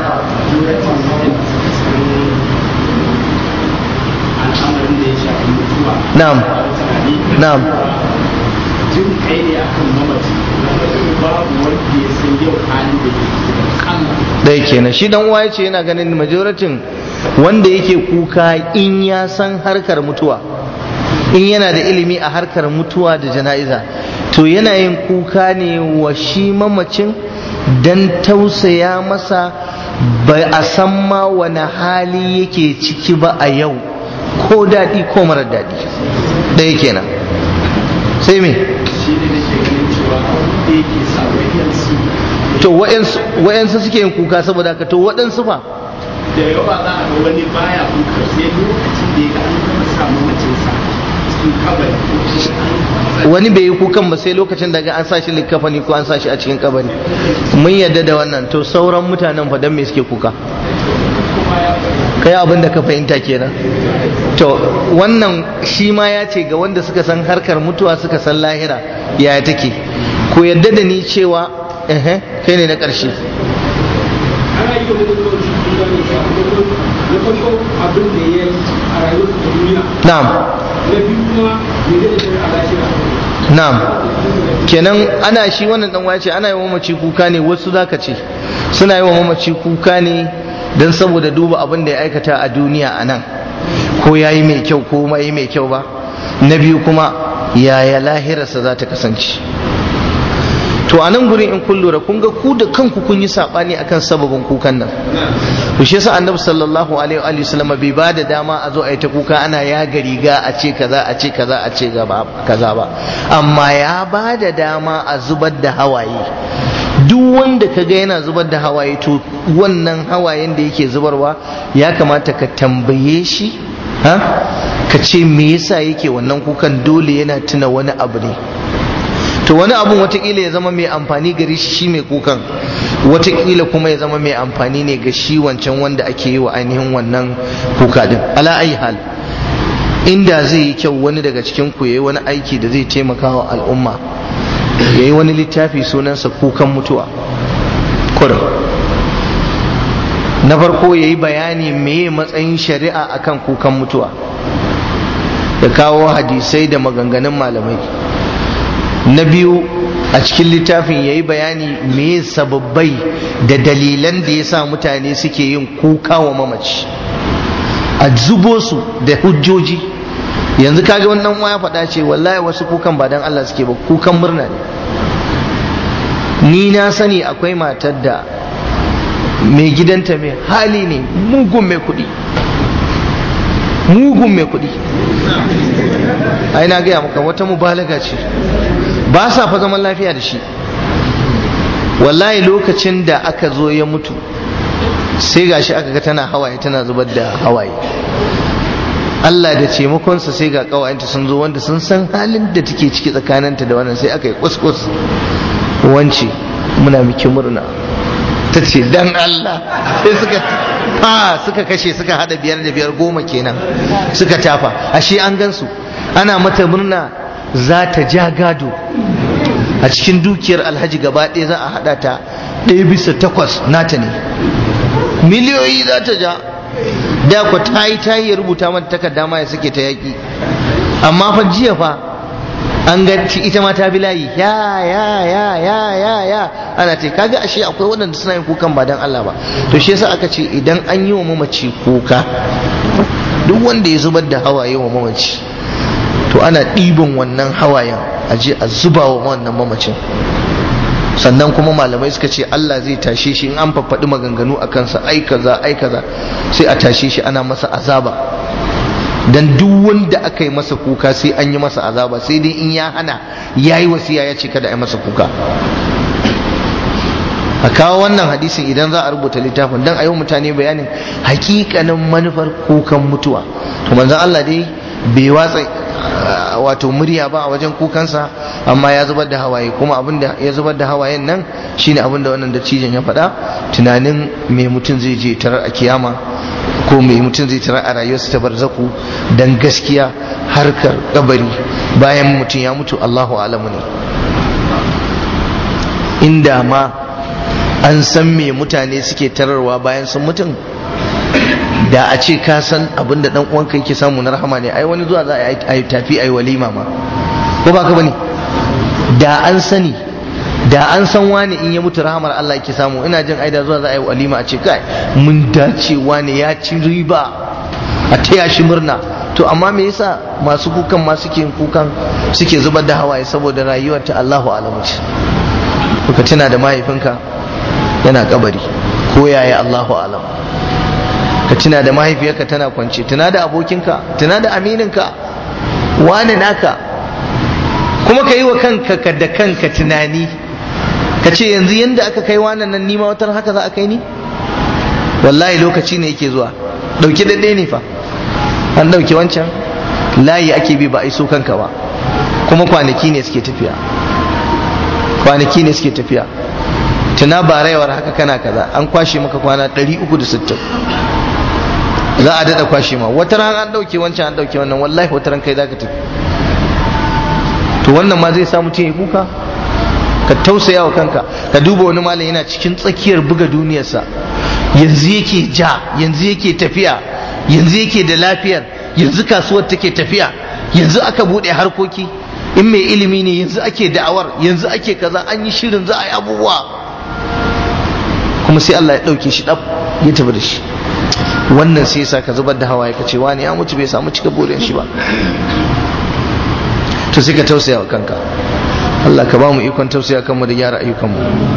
A: Na'am. Na'am.
C: Jin kai ne akan mamaci, babu wanda ya san yau halin da ke kan
A: dai kenan. Shi dan uwa yace yana ganin majoratin wanda yake kuka in ya san harkar mutuwa, in yana da ilimi a harkar mutuwa da jana'iza, to yana yin kuka ne wa shi mamacin dan tausaya masa, ba a san ma wani hali yake ciki ba a yau, ko daɗi ko marar daɗi. ɗaya kenan. Sai me?
C: shi ne da ke ganin cewa da yake sa wayansu
A: To wa'yansu suke yin kuka saboda haka, to waɗansu fa?
C: da yawa za a ga wani baya kuka sai lokacin da ya ga an gama samu macinsa cikin kabari.
A: Wani bai yi kukan ba sai lokacin da ga an sa shi likafani ko an sa shi a cikin kabari. Mun yadda da wannan. To sauran mutanen fa dan me suke kuka? Kai abin da ka fahimta kenan. To wannan shi ma ya ce ga wanda suka san harkar mutuwa, suka san lahira yaya take. Ku yadda da ni cewa eh kai ne na ƙarshe.
B: ana yi wani lokaci kuma ne na farko abin da ya yi a rayuwar ta duniya,
A: Na'am.
B: na biyu kuma ya zai da a lafiya.
A: Na'am. Kenan ana shi wannan dan wace ana yi wa mamaci kuka ne, wasu zaka ce suna yi wa mamaci kuka ne dan saboda duba abin da ya aikata a duniya a nan, ko yayi mai kyau ko mai mai kyau ba. Na biyu kuma yaya lahirarsa za ta kasance. To a nan gurin in kun lura kun ga ku da kanku kun yi sabani akan sababin kukan nan. To shi yasa Annabi sallallahu alaihi wa sallam bai ba da dama a zo a yi ta kuka ana ya gariga a ce kaza a ce kaza a ce gaba kaza ba, amma ya ba da dama a zubar da hawaye. Duk wanda kaga yana zubar da hawaye, to wannan hawayen da yake zubarwa ya kamata ka tambaye shi, ha ka ce me yasa yake wannan kukan, dole yana tuna wani abu ne. To wani abun watakila ya zama mai amfani gare shi shi mai kukan, watakila kuma ya zama mai amfani ne ga shi wancan wanda ake yi wa ainihin wannan kuka din. Ala ayi hal, inda zai yi kyau wani daga cikin ku yayi wani aiki da zai taimaka wa al'umma, yayi wani littafi sunansa kukan mutuwa kurum. Na farko yayi bayani meye matsayin shari'a akan kukan mutuwa, ya kawo hadisai da maganganun malamai. na biyu a cikin littafin ya yi bayani me sababbai da dalilan da ya sa mutane suke yin kuka wa mamaci, a zubo su da hujjoji. Yanzu kaga wannan ya faɗa ce wallahi wasu kukan ba dan Allah suke ba, kukan murna ne. Ni na sani akwai matar da mai gidanta mai hali ne, mugun mai kuɗi, mugun mai kuɗi. Ai na gaya maka wata mubalaga ce, ba sa fa zaman lafiya da shi. Wallahi lokacin da aka zo ya mutu sai gashi aka ga tana hawaye, tana zubar da hawaye. Allah da taimakonsa sai ga kawayenta sun zo wanda sun san halin da take ciki tsakaninta da wannan, sai aka yi kuskus, wance muna miki murna. Ta ce dan Allah, sai suka fa suka kashe, suka hada biyar da biyar goma kenan, suka tafa. Ashe an gansu ana mata murna za ta ja gado a cikin dukiyar alhaji gaba ɗaya, za a hada ta ɗaya bisa takwas nata ne, miliyoyi za ta ja. Da ku ta yi ta yi rubuta mata takarda ma ya suke ta yaki, amma fa jiya fa an ga ita ma ta bi layi, ya ya ya ya ya ya ana ta. Kaga ashe akwai waɗanda suna yin kukan ba dan Allah ba. To shi yasa aka ce idan an yi wa mamaci kuka, duk wanda ya zubar da hawaye wa mamaci, to ana ɗiban wannan hawayen a je a zuba wa wannan mamacin. Sannan kuma malamai suka ce Allah zai tashe shi in an faffaɗi maganganu a kansa, ai kaza ai kaza, sai a tashe shi ana masa azaba. Dan duk wanda aka yi masa kuka sai an yi masa azaba, sai dai in ya hana, ya yi wasiya ya ce kada a yi masa kuka. A kawo wannan hadisin idan za a rubuta littafin, dan a yi mutane bayanin hakikanin manufar kukan mutuwa. To manzon Allah dai bai watsa wato murya ba a wajen kukansa, amma ya zubar da hawaye. Kuma abin da ya zubar da hawayen nan shine abin da wannan dattijan ya faɗa, tunanin me mutum zai je tarar a kiyama, ko me mutum zai tarar a rayuwarsa ta barzaku. Dan gaskiya harkar kabari bayan mutum ya mutu Allahu a'lamu ne. Inda ma an san me mutane suke tararwa bayan sun mutum, da a ce ka san abin da dan uwanka yake samu na rahama ne, ai wani zuwa za a yi tafi a yi walima ma, ko ba ka bane? Da an sani, da an san wani in ya mutu rahamar Allah yake samu, ina jin aida zuwa za a yi walima a ce kai mun dace wani ya ci riba, a taya shi murna. To amma me yasa masu kukan ma suke yin kukan, suke zubar da hawaye? Saboda rayuwar ta Allahu a'lamu ce. Ka tuna da mahaifinka yana kabari, ko yaya Allahu a'lamu. Ka tuna da mahaifiyarka tana kwance, tuna da abokinka, tuna da amininka, wani naka. Kuma ka yi wa kanka da kanka tunani, ka ce yanzu yanda aka kai wannan nan, nima watan haka za a kai ni. Wallahi lokaci ne yake zuwa, dauki daɗe ne fa, an dauki wancan layi ake bi, ba a iso kanka ba. Kuma kwanaki ne suke tafiya, kwanaki ne suke tafiya. Tuna ba rayuwar haka kana kaza, an kwashe maka kwana ɗari uku da sittin, za a daɗa kwashe ma. Wata ran an ɗauke wancan, an ɗauke wannan, wallahi wata ran kai za ka tafi. To wannan ma zai sa mutum ya kuka? Ka tausaya wa kanka. Ka duba wani malam yana cikin tsakiyar buga duniyarsa, yanzu yake ja, yanzu yake tafiya, yanzu yake da lafiyar, yanzu kasuwar take tafiya, yanzu aka buɗe harkoki, in mai ilimi ne yanzu ake da'awar, yanzu ake kaza, an yi shirin za a yi abubuwa, kuma sai Allah ya ɗauke shi ɗab ya tafi da shi. Wannan sai yasa ka zubar da hawaye, ka ce wani ya mutu bai samu cika burin shi ba. To sai ka tausaya wa kanka. Allah ka ba mu ikon tausaya kanmu da gyara ayyukanmu.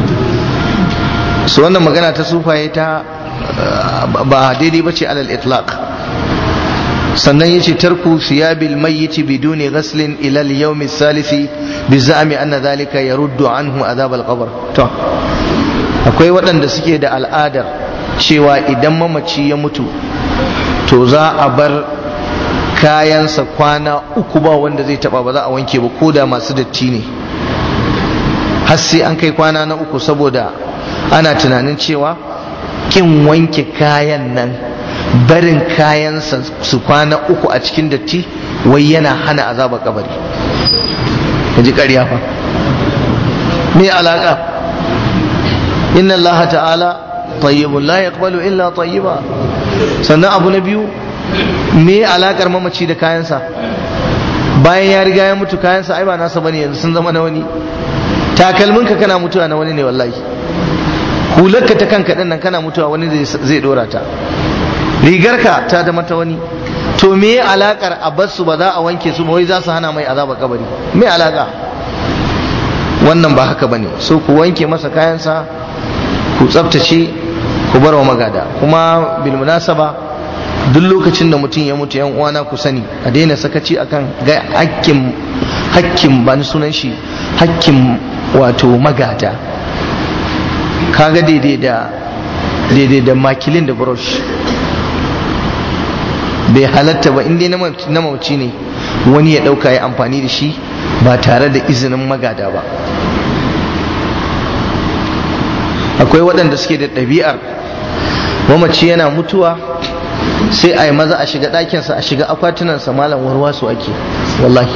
A: So wannan magana ta sufaye ta ba daidai bace alal itlaq. Sannan yace tarku siyabil mayyit biduni ghaslin ila al-yawm ath-thalith bi za'mi anna dhalika yaruddu anhu adhab al-qabr. To akwai waɗanda suke da al'adar cewa idan mamaci ya mutu to za a bar kayansa kwana uku ba wanda zai taba, ba za a wanke ba, ko da masu datti ne, har sai an kai kwana na uku, saboda ana tunanin cewa kin wanke kayan nan, barin kayansa su kwana uku a cikin datti, wai yana hana azaba kabari. kaji ƙarya fa, me alaka? inna Allah ta'ala tayyibun la yaqbalu illa tayyiba. Sannan abu na biyu, me alakar mamaci da kayansa? bayan ya riga ya mutu kayansa ai ba nasa bane yanzu sun zama na wani. Takalminka kana mutuwa na wani ne wallahi, hularka ta kanka din nan kana mutuwa wani zai dora ta, rigarka ta zama ta wani. To me alakar a basu ba za a wanke su ba wai za su hana mai azaba kabari? Me alaka? Wannan ba haka bane. So ku wanke masa kayansa, ku tsaftace, ku bar wa magada. Kuma bil munasaba duk lokacin da mutum ya mutu, yan uwana ku sani a daina sakaci akan ga hakkin hakkin ban sunan shi hakkin wato magada. Kaga daidai da daidai da makilin da brush bai halatta ba inda na mauci ne wani ya dauka ya amfani da shi ba tare da izinin magada ba. Akwai waɗanda suke da ɗabi'ar mamaci yana mutuwa sai a yi maza a shiga ɗakinsa a shiga akwatunansa malam warwasu ake wallahi.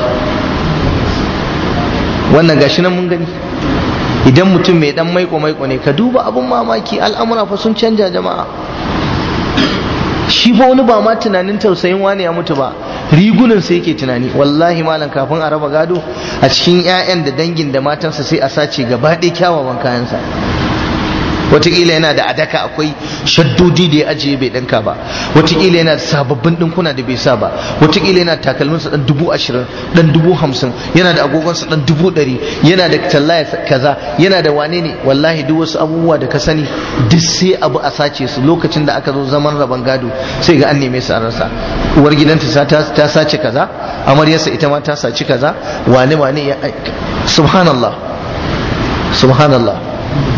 A: Wannan gashi nan mun gani. Idan mutum mai dan maiko maiko ne ka duba abun mamaki, al'amura fa sun canja jama'a. Shi fa wani ba ma tunanin tausayin wani ya mutu ba, rigunan sai yake tunani. Wallahi malam kafin a raba gado a cikin 'ya'yan da dangin da matansa sai a sace gaba ɗaya kyawawan kayansa. Wataƙila yana da adaka akwai shaddodi da ya ajiye bai ɗinka ba, wataƙila yana da sababbin ɗinkuna da bai sa ba, wataƙila yana da takalminsa ɗan dubu ashirin ɗan dubu hamsin, yana da agogonsa ɗan dubu ɗari, yana da tallaya kaza, yana da wane ne. Wallahi duk wasu abubuwa da ka sani duk sai abu a sace su. Lokacin da aka zo zaman rabon gado sai ga an neme su an rasa. Uwar gidanta ta sace kaza, amaryarsa ita ma ta sace kaza, wane wane ya subhanallah subhanallah.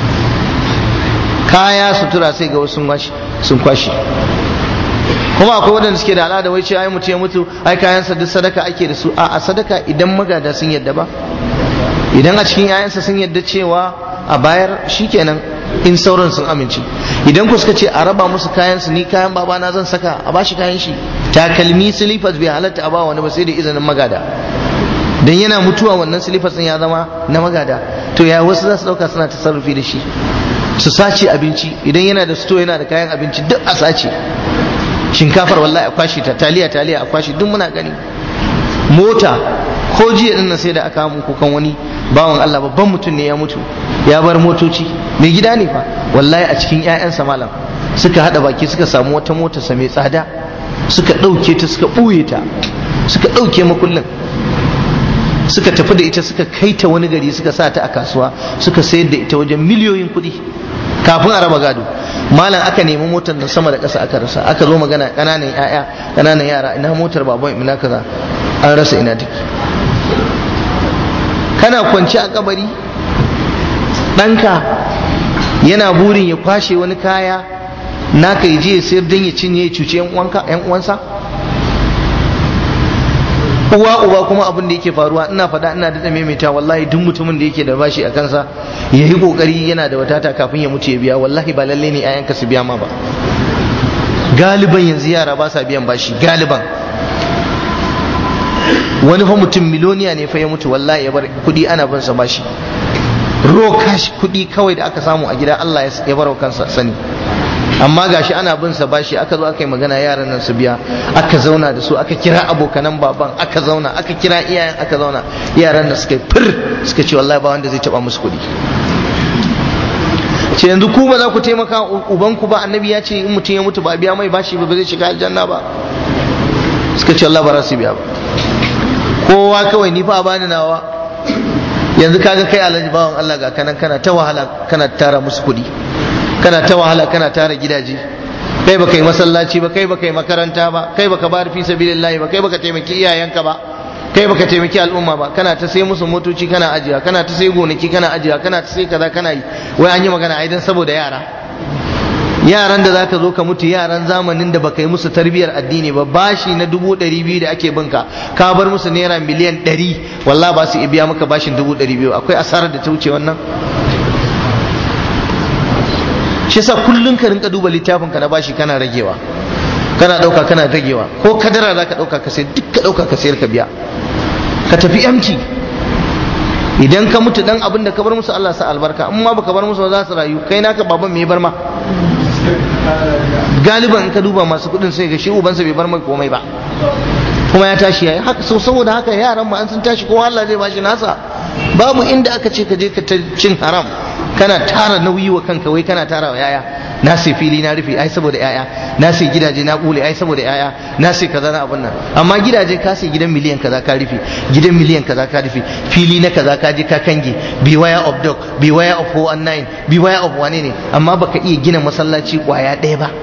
A: Kaya sutura sai ga wasu sun kwashi. Kuma akwai waɗanda suke da al'ada wai ce ai mutu ya mutu ai kayansa duk sadaka ake da su. A sadaka idan magada sun yadda ba, idan a cikin 'ya'yansa sun yadda cewa a bayar shikenan, in sauran sun amince. Idan ku suka ce a raba musu kayansu, ni kayan babana zan saka, a bashi kayan shi. Takalmi silifas bai halatta a ba wani ba sai da izinin magada, dan yana mutuwa wannan silifas din ya zama na magada. To ya wasu za su dauka suna tasarrufi da shi, su sace abinci. Idan yana da sto yana da kayan abinci duk a sace. Shinkafar wallahi a kwashi ta, taliya taliya a kwashi, duk muna gani. Mota ko jiya din nan sai da aka mun kukan wani bawan Allah, babban mutum ne ya mutu ya bar motoci, mai gida ne fa wallahi, a cikin 'ya'yansa malam suka hada baki suka samu wata motar sa mai tsada, suka dauke ta suka buye ta, suka dauke makullin, suka tafi da ita suka kai ta wani gari, suka sa ta a kasuwa, suka sayar da ita wajen miliyoyin kuɗi kafin a raba gado. Malam aka nemi motar da sama da ƙasa aka rasa. Aka zo magana ƙananan ƴaƴa ƙananan yara, ina motar baban ina kaza, an rasa ina take. Kana kwanci a kabari, ɗanka yana burin ya kwashe wani kaya naka ya je ya sayar don ya cinye ya cuce ƴan uwansa. Uwa uba kuma abin da yake faruwa, ina faɗa ina da maimaita, wallahi duk mutumin da yake da bashi a kansa ya yi kokari yana da wadata kafin ya mutu ya biya. Wallahi ba lalle ne ƴaƴanka su biya ma ba. Galiban yanzu yara ba sa biyan bashi galiban. Wani fa mutum miloniya ne fa ya mutu wallahi ya bar kuɗi ana bin sa bashi, raw cash kuɗi kawai da aka samu a gida Allah ya bar kansa sani. Amma gashi ana bin sa bashi, aka zo aka yi magana yaran nan su biya, aka zauna da su, aka kira abokanan baban, aka zauna, aka kira iyayen, aka zauna, yaran da suka yi fir suka ce wallahi ba wanda zai taba musu kuɗi. Ce yanzu ku ba za ku taimaka ubanku ba? Annabi ya ce in mutum ya mutu ba biya mai bashi ba ba zai shiga aljanna ba. Suka ce Allah ba za su biya ba. Kowa kawai ni fa a bani nawa. Yanzu kaga kai alhaji bawan Allah ga kanan kana ta wahala kana tara musu kuɗi, kana ta wahala kana tara gidaje, kai baka yi masallaci ba, kai baka yi makaranta ba, kai baka bar fi sabilillah ba, kai baka taimaki iyayenka ba, kai baka taimaki al'umma ba, kana ta sai musu motoci kana ajiya, kana ta sai gonaki kana ajiya, kana ta sai kaza kana yi. Wai an yi magana ai dan saboda yara, yaran da zaka zo ka mutu, yaran zamanin da baka yi musu tarbiyar addini ba, bashi na dubu ɗari biyu da ake binka ka bar musu naira miliyan ɗari, wallahi ba su biya maka bashin dubu ɗari biyu. Akwai asarar da ta wuce wannan? Shi yasa kullun ka rinka duba littafin ka na bashi kana ragewa, kana dauka kana ragewa. Ko kadara zaka dauka ka sai duk ka dauka ka sayar ka biya, ka tafi empty. Idan ka mutu dan abin da ka bar musu Allah sa albarka, amma baka bar musu za su rayu. Kai naka baban me bar ma? Galiban in ka duba masu kudin sai ga shi ubansa bai bar mai komai ba. kuma ya tashi yayi haka. So saboda haka yaran ma an sun tashi kowa Allah zai bashi nasa. Babu inda aka ce ka je ka cin haram kana tara nauyi wa kanka wai kana tara wa yaya, na sai fili na rufe ai saboda yaya, na sai gidaje na kule ai saboda yaya, na sai kaza na abun nan. Amma gidaje ka sai gidan miliyan kaza ka rufe, gidan miliyan kaza ka rufe, fili na kaza ka je ka kange, beware of dog, beware of four one nine, beware of wane ne, amma baka iya gina masallaci kwaya ɗaya ba.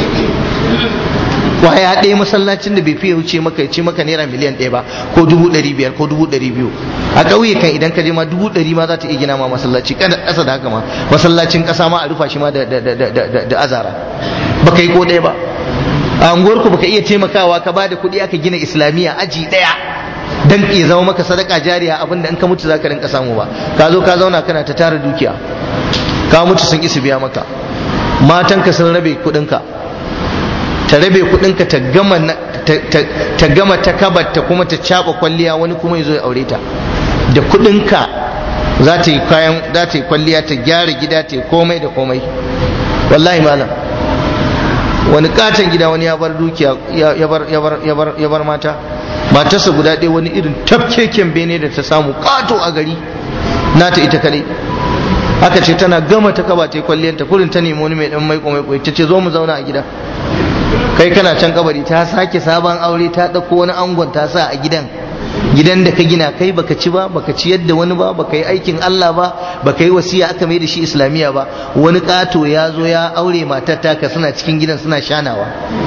A: Kwaya ɗaya masallacin da bai fiye wuce maka ya ce maka naira miliyan ɗaya ba, ko dubu ɗari biyar ko dubu ɗari biyu. A ƙauye kan idan ka je ma dubu ɗari ma za ta iya gina ma masallaci, kada ƙasa da haka ma masallacin ƙasa ma a rufa shi ma da da azara, baka yi ko ɗaya ba. A unguwarku baka iya taimakawa ka ba da kuɗi aka gina islamiyya aji ɗaya dan ya zama maka sadaka jariya, abinda in ka mutu za ka rinka samu ba. Ka zo ka zauna kana ta tara dukiya, ka mutu sun isa biya maka, matanka sun rabe kuɗinka, ta rabe kudinka ta gama ta gama ta kabarta kuma ta caba kwalliya, wani kuma yazo ya aure ta da kudinka, za ta yi kayan, za ta yi kwalliya, ta gyara gida, ta yi komai da komai. Wallahi malam wani katon gida wani ya bar dukiya, ya bar ya bar ya bar ya bar mata, matarsa guda ɗaya wani irin tafkeken bene da ta samu kato a gari nata ita kadai. Aka ce tana gama ta kaba ta yi kwalliyanta, kurin ta nemi wani mai dan maiko maiko, ta ce zo mu zauna a gida. Kai kana can kabari, ta sake sabon aure, ta ɗauko wani angon ta sa a gidan, gidan da ka gina kai baka ci ba, baka ci yadda wani ba, baka yi aikin Allah ba, baka yi wasiya aka mai da shi islamiyya ba. Wani ƙato ya zo ya aure matar taka, suna cikin gidan suna shanawa.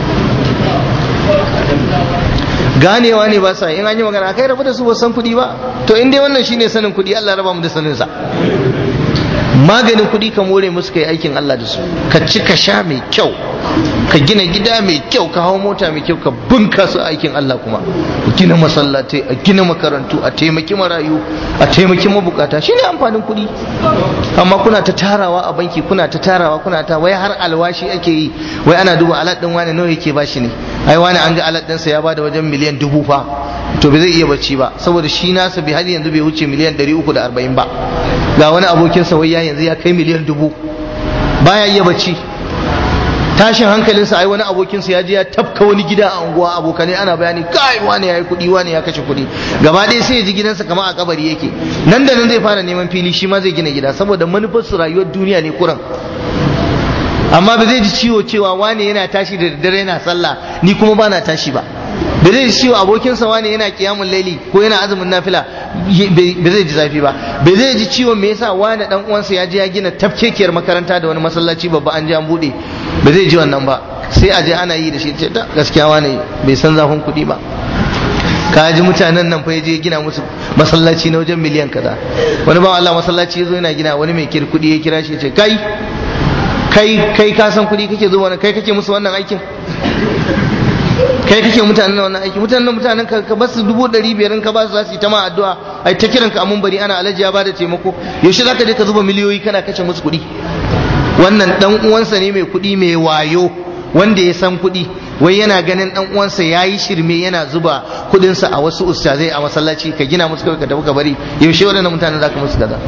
A: Ganewa ne ba sa, in an yi magana kai rabu da su ba san kuɗi ba. To in dai wannan shine sanin kuɗi, Allah raba mu da sanin sa. Maganin kuɗi ka more musu kai aikin Allah da su, ka ci ka sha mai kyau, ka gina gida mai kyau, ka hau mota mai kyau, ka bunka su aikin Allah, kuma gina masallatai, a gina makarantu, a taimaki marayu, a taimaki mabukata, shine amfanin kuɗi. Amma kuna ta tarawa a banki, kuna ta tarawa, kuna ta wai har alwashi ake yi, wai ana duba alat din wani nawa yake bashi ne, ai wani an ga alat din sa ya bada wajen miliyan dubu fa, to bai zai iya bacci ba saboda shi nasa bai har yanzu bai wuce miliyan ɗari uku da arba'in ba. Ga wani abokin sa wai ya yanzu ya kai miliyan dubu, baya iya bacci. Tashin hankalinsa ai wani abokinsa ya je ya tafka wani gida a unguwa, abokanai ana bayani kai wani yayi kuɗi, wani ya kashe kuɗi, gaba ɗaya sai ya ji gidansa kamar a kabari yake. Nan da nan zai fara neman fili, shi ma zai gina gida, saboda manufar su rayuwar duniya ne kuran. Amma ba zai ji ciwo cewa wani yana tashi da daddare yana sallah, ni kuma ba na tashi ba. Ba zai ji ciwo abokinsa wani yana kiyamun laili ko yana azumin nafila, ba zai ji zafi ba. Ba zai ji ciwo me yasa wani dan uwansa ya je ya gina tafkekiyar makaranta da wani masallaci babba an je an bude, ba zai ji wannan ba. Sai a je ana yi da shi, ce ta gaskiya wani bai san zafin kuɗi ba. Ka ji mutanen nan fa ya je gina musu masallaci na wajen miliyan kaza. Wani ba Allah masallaci ya zo yana gina, wani mai kir kuɗi ya kira shi ya ce kai kai kai ka san kuɗi kake zuwa, kai kake musu wannan aikin, kai kake mutanen wannan aiki, mutanen mutanen ka ba su dubu ɗari biyar in ka ba su za su yi ta ma addu'a, ai ta kiran ka amun bari ana alaji ya bada taimako. Yaushe zaka je ka zuba miliyoyi kana kashe musu kuɗi? Wannan dan uwansa ne mai kuɗi mai wayo, wanda ya san kuɗi, wai yana ganin dan uwansa yayi shirme yana zuba kuɗinsa a wasu ustazai a masallaci, ka gina musu kawai ka tafi ka bari. Yaushe waɗannan mutanen zaka musu kaza?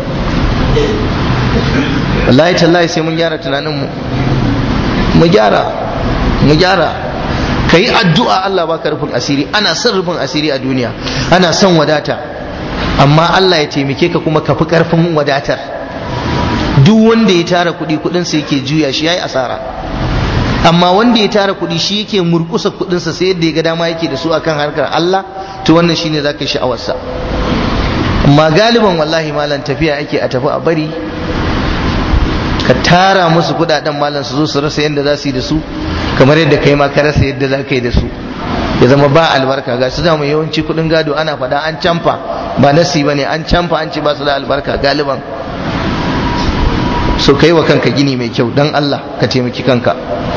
A: Wallahi tallahi sai mun gyara tunanin mu, mu gyara mu gyara. Ka yi addu'a Allah baka rufin asiri. Ana son rufin asiri a duniya, ana son wadata, amma Allah ya taimake ka kuma ka fi ƙarfin wadatar. Duk wanda ya tara kuɗi, kuɗinsa yake juya shi, ya yi asara. Amma wanda ya tara kuɗi shi yake murkusa kuɗinsa sai yadda ya ga dama yake da su akan harkar Allah, to wannan shine za ka yi sha'awarsa. Amma galiban wallahi malam tafiya ake a tafi a bari, ka tara musu kuɗaɗen malam su zo su rasa yadda za su yi da su, kamar yadda kai ma ka rasa yadda za ka yi da su, ya zama ba albarka. Ga su zama yawanci kudin gado ana faɗa an camfa, ba nasi ba ne, an camfa an ce ba su da albarka galiban. So kai wa kanka gini mai kyau dan Allah, ka taimaki kanka.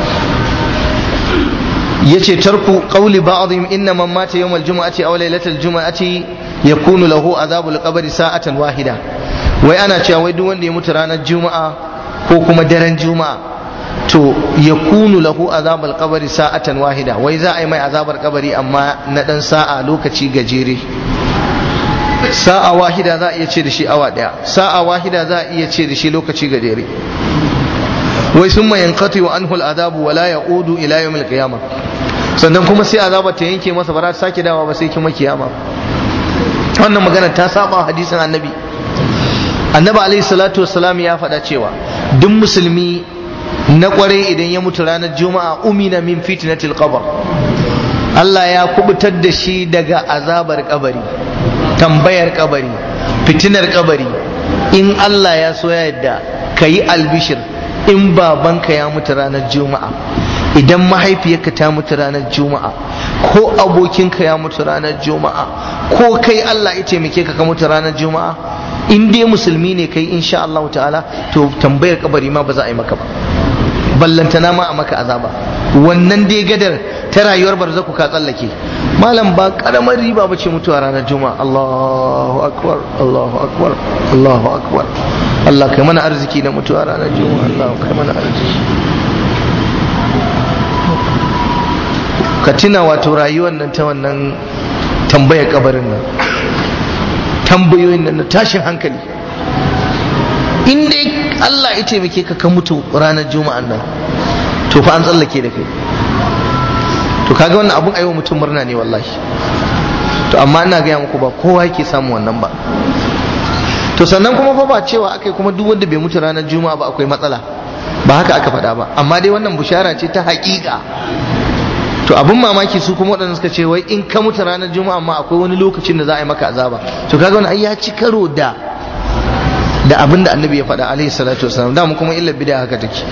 A: yace tarku qawli ba'dihim inna man mata yawm al-jum'ati aw laylatal jum'ati yakunu lahu azabul qabri sa'atan wahida. Wai ana cewa wai duk wanda ya mutu ranar juma'a ko kuma daren juma'a to yakunu lahu azabul qabri sa'atan wahida, wai za a yi mai azabar kabari amma na dan sa'a, lokaci gajere. Sa'a wahida za a iya ce da shi awa daya, sa'a wahida za a iya ce da shi lokaci gajere. Wai summa yanqati wa anhu al-azabu wa la ya'udu ila yawm al-qiyamah. sannan kuma sai azaba ta yanke masa ba za ta sake dawa ba sai kuma kiyama. Wannan magana ta saba hadisin annabi. Annabi alaihi salatu wassalam ya faɗa cewa duk musulmi na kwarai idan ya mutu ranar juma'a umina min fitnatil qabr, Allah ya kubutar da shi daga azabar kabari, tambayar kabari, fitinar kabari. In Allah ya so ya yadda kayi albishir in babanka ya mutu ranar juma'a, idan mahaifiyarka ta mutu ranar juma'a, ko abokinka ya mutu ranar juma'a, ko kai Allah ya taimake ka ka mutu ranar juma'a, in dai musulmi ne kai insha Allah ta'ala to tambayar kabari ma ba za a yi maka ba, ballantana ma a maka azaba. Wannan dai gadar ta rayuwar barzaku ka tsallake. Malam ba karamar riba bace mutuwa ranar juma'a. Allahu akbar, Allahu akbar, Allahu akbar. Allah kai mana arziki na mutuwa ranar juma'a. Allah kai mana arziki. Ka tuna wato rayuwar nan ta wannan tambayar kabarin nan, tambayoyin nan na tashin hankali. In dai Allah ya taimake ka ka mutu ranar juma'an nan to fa an tsallake da kai. To kaga wannan abun ayyuka mutum murna ne wallahi. To amma ina gaya muku ba kowa yake samu wannan ba. To sannan kuma fa ba cewa akai kuma duk wanda bai mutu ranar juma'a ba akwai matsala, ba haka aka faɗa ba, amma dai wannan bushara ce ta haƙiƙa. To abun mamaki su kuma waɗanda suka ce wai in ka mutu ranar juma'a amma akwai wani lokacin da za a yi maka azaba. To kaga wannan ai ya ci karo da da abin da annabi ya faɗa alaihi salatu wasallam. Da mu kuma illa bid'a haka take.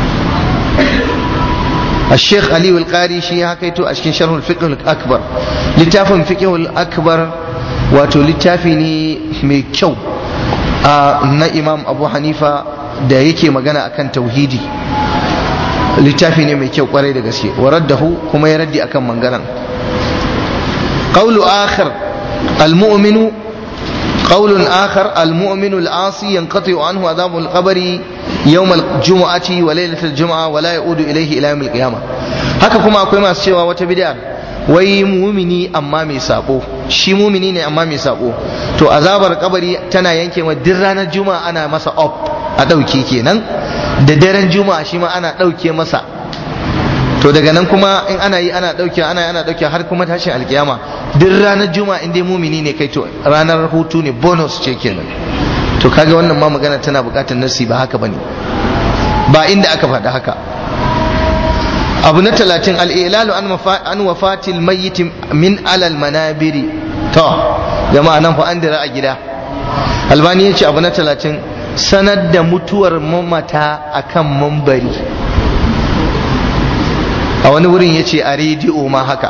A: الشيخ علي القاري شيء هكيتو أشكن شرح الفقه الأكبر لتافن فقه الأكبر واتو لتافني ميكو نا إمام أبو حنيفة da yake magana akan tauhidi, littafi ne mai kyau kwarai da gaske. Waraddahu kuma ya raddi akan mangaran. Qawlu akhar al-mu'minu qawlun akhar al-mu'minu al-asi yanqati'u anhu adhabu al-qabri yawm al-jum'ati wa laylat al-jum'a wa la ya'udu ilayhi ila yawm al-qiyamah. Haka kuma akwai masu cewa wata bid'a wai mumini amma mai sabo, shi mumini ne amma mai sabo, to azabar kabari tana yanke ma duk ranar juma'a ana masa op a dauke kenan, da daren juma'a shi ma ana dauke masa. To daga nan kuma in ana yi ana dauke ana ana dauke har kuma tashin alkiyama. Duk ranar juma'a in dai mumini ne kai to ranar hutu ne, bonus ce kenan. To kaga wannan ma magana tana bukatar nasi, ba haka bane, ba inda aka faɗa haka. Abu na talatin al-ilalu an wafatil mayyit min alal manabiri. To jama'a nan fa an dira a gida. Albani ya ce abu na talatin sanar da mutuwar mamata akan mambari. A wani wurin ya ce a rediyo ma haka.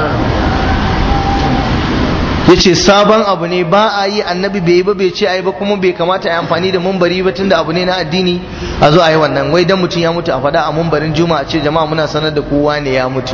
A: Ya ce sabon abu ne, ba a yi, annabi bai yi ba, bai ce a yi ba, kuma bai kamata a yi amfani da mumbari ba tunda abu ne na addini a zo a yi wannan. Wai dan mutum ya mutu a faɗa a mumbarin juma'a ce jama'a muna sanar da kowa ne ya mutu.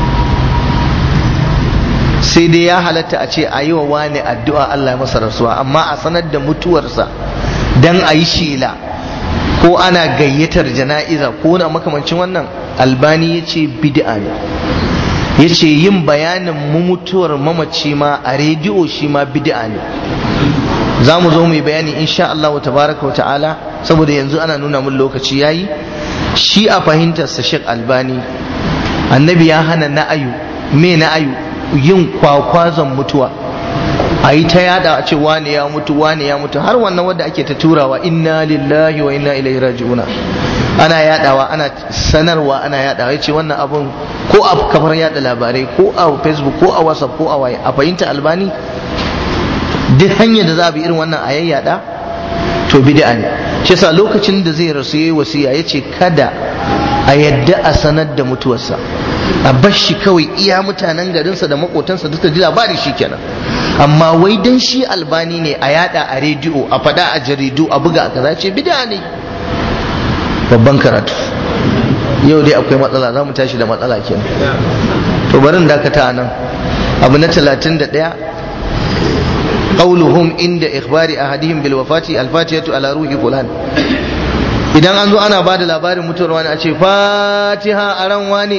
A: Sai dai ya halatta a ce a yi wa wani addu'a Allah ya masa rasuwa, amma a sanar da mutuwarsa dan a yi shela ko ana gayyatar jana'iza ko na makamancin wannan, Albani ya ce bid'a ne. Ya ce yin bayanin mutuwar mamaci ma a rediyo shi ma bid'a ne. Za mu zo mu yi bayani insha Allah tabaraka wa ta'ala, saboda yanzu ana nuna mun lokaci yayi. Shi a fahimtarsa Sheikh Albani, annabi ya hana na'ayu, me na'ayu? Yin kwakwazon mutuwa, a yi ta yada a ce wane ya mutu wane ya mutu, har wannan wanda ake ta turawa inna lillahi wa inna ilaihi raji'una, ana yadawa ana sanarwa ana yadawa. Yace wannan abun ko a kafar yada labarai ko a Facebook ko a WhatsApp ko a waye, a fahimta Albani duk hanyar da za a bi irin wannan a yayyada to bid'a ne. Shi yasa lokacin da zai rasu yayi wasiya yace kada a yadda a sanar da mutuwarsa, a bar shi kawai iya mutanen garinsa da makotansa duka ji labari shikenan. Amma wai dan shi Albani ne a yada a rediyo, a fada a jaridu, a buga a kaza, ce bid'a ne. Babban karatu. Yau dai akwai matsala, za mu tashi da matsala kenan. To bari in dakata nan. Abu na talatin da ɗaya qauluhum inda ikhbari ahadihim bil wafati al-fatihatu ala ruhi fulan. Idan an zo ana ba da labarin mutuwar wani a ce fatiha a ran wani,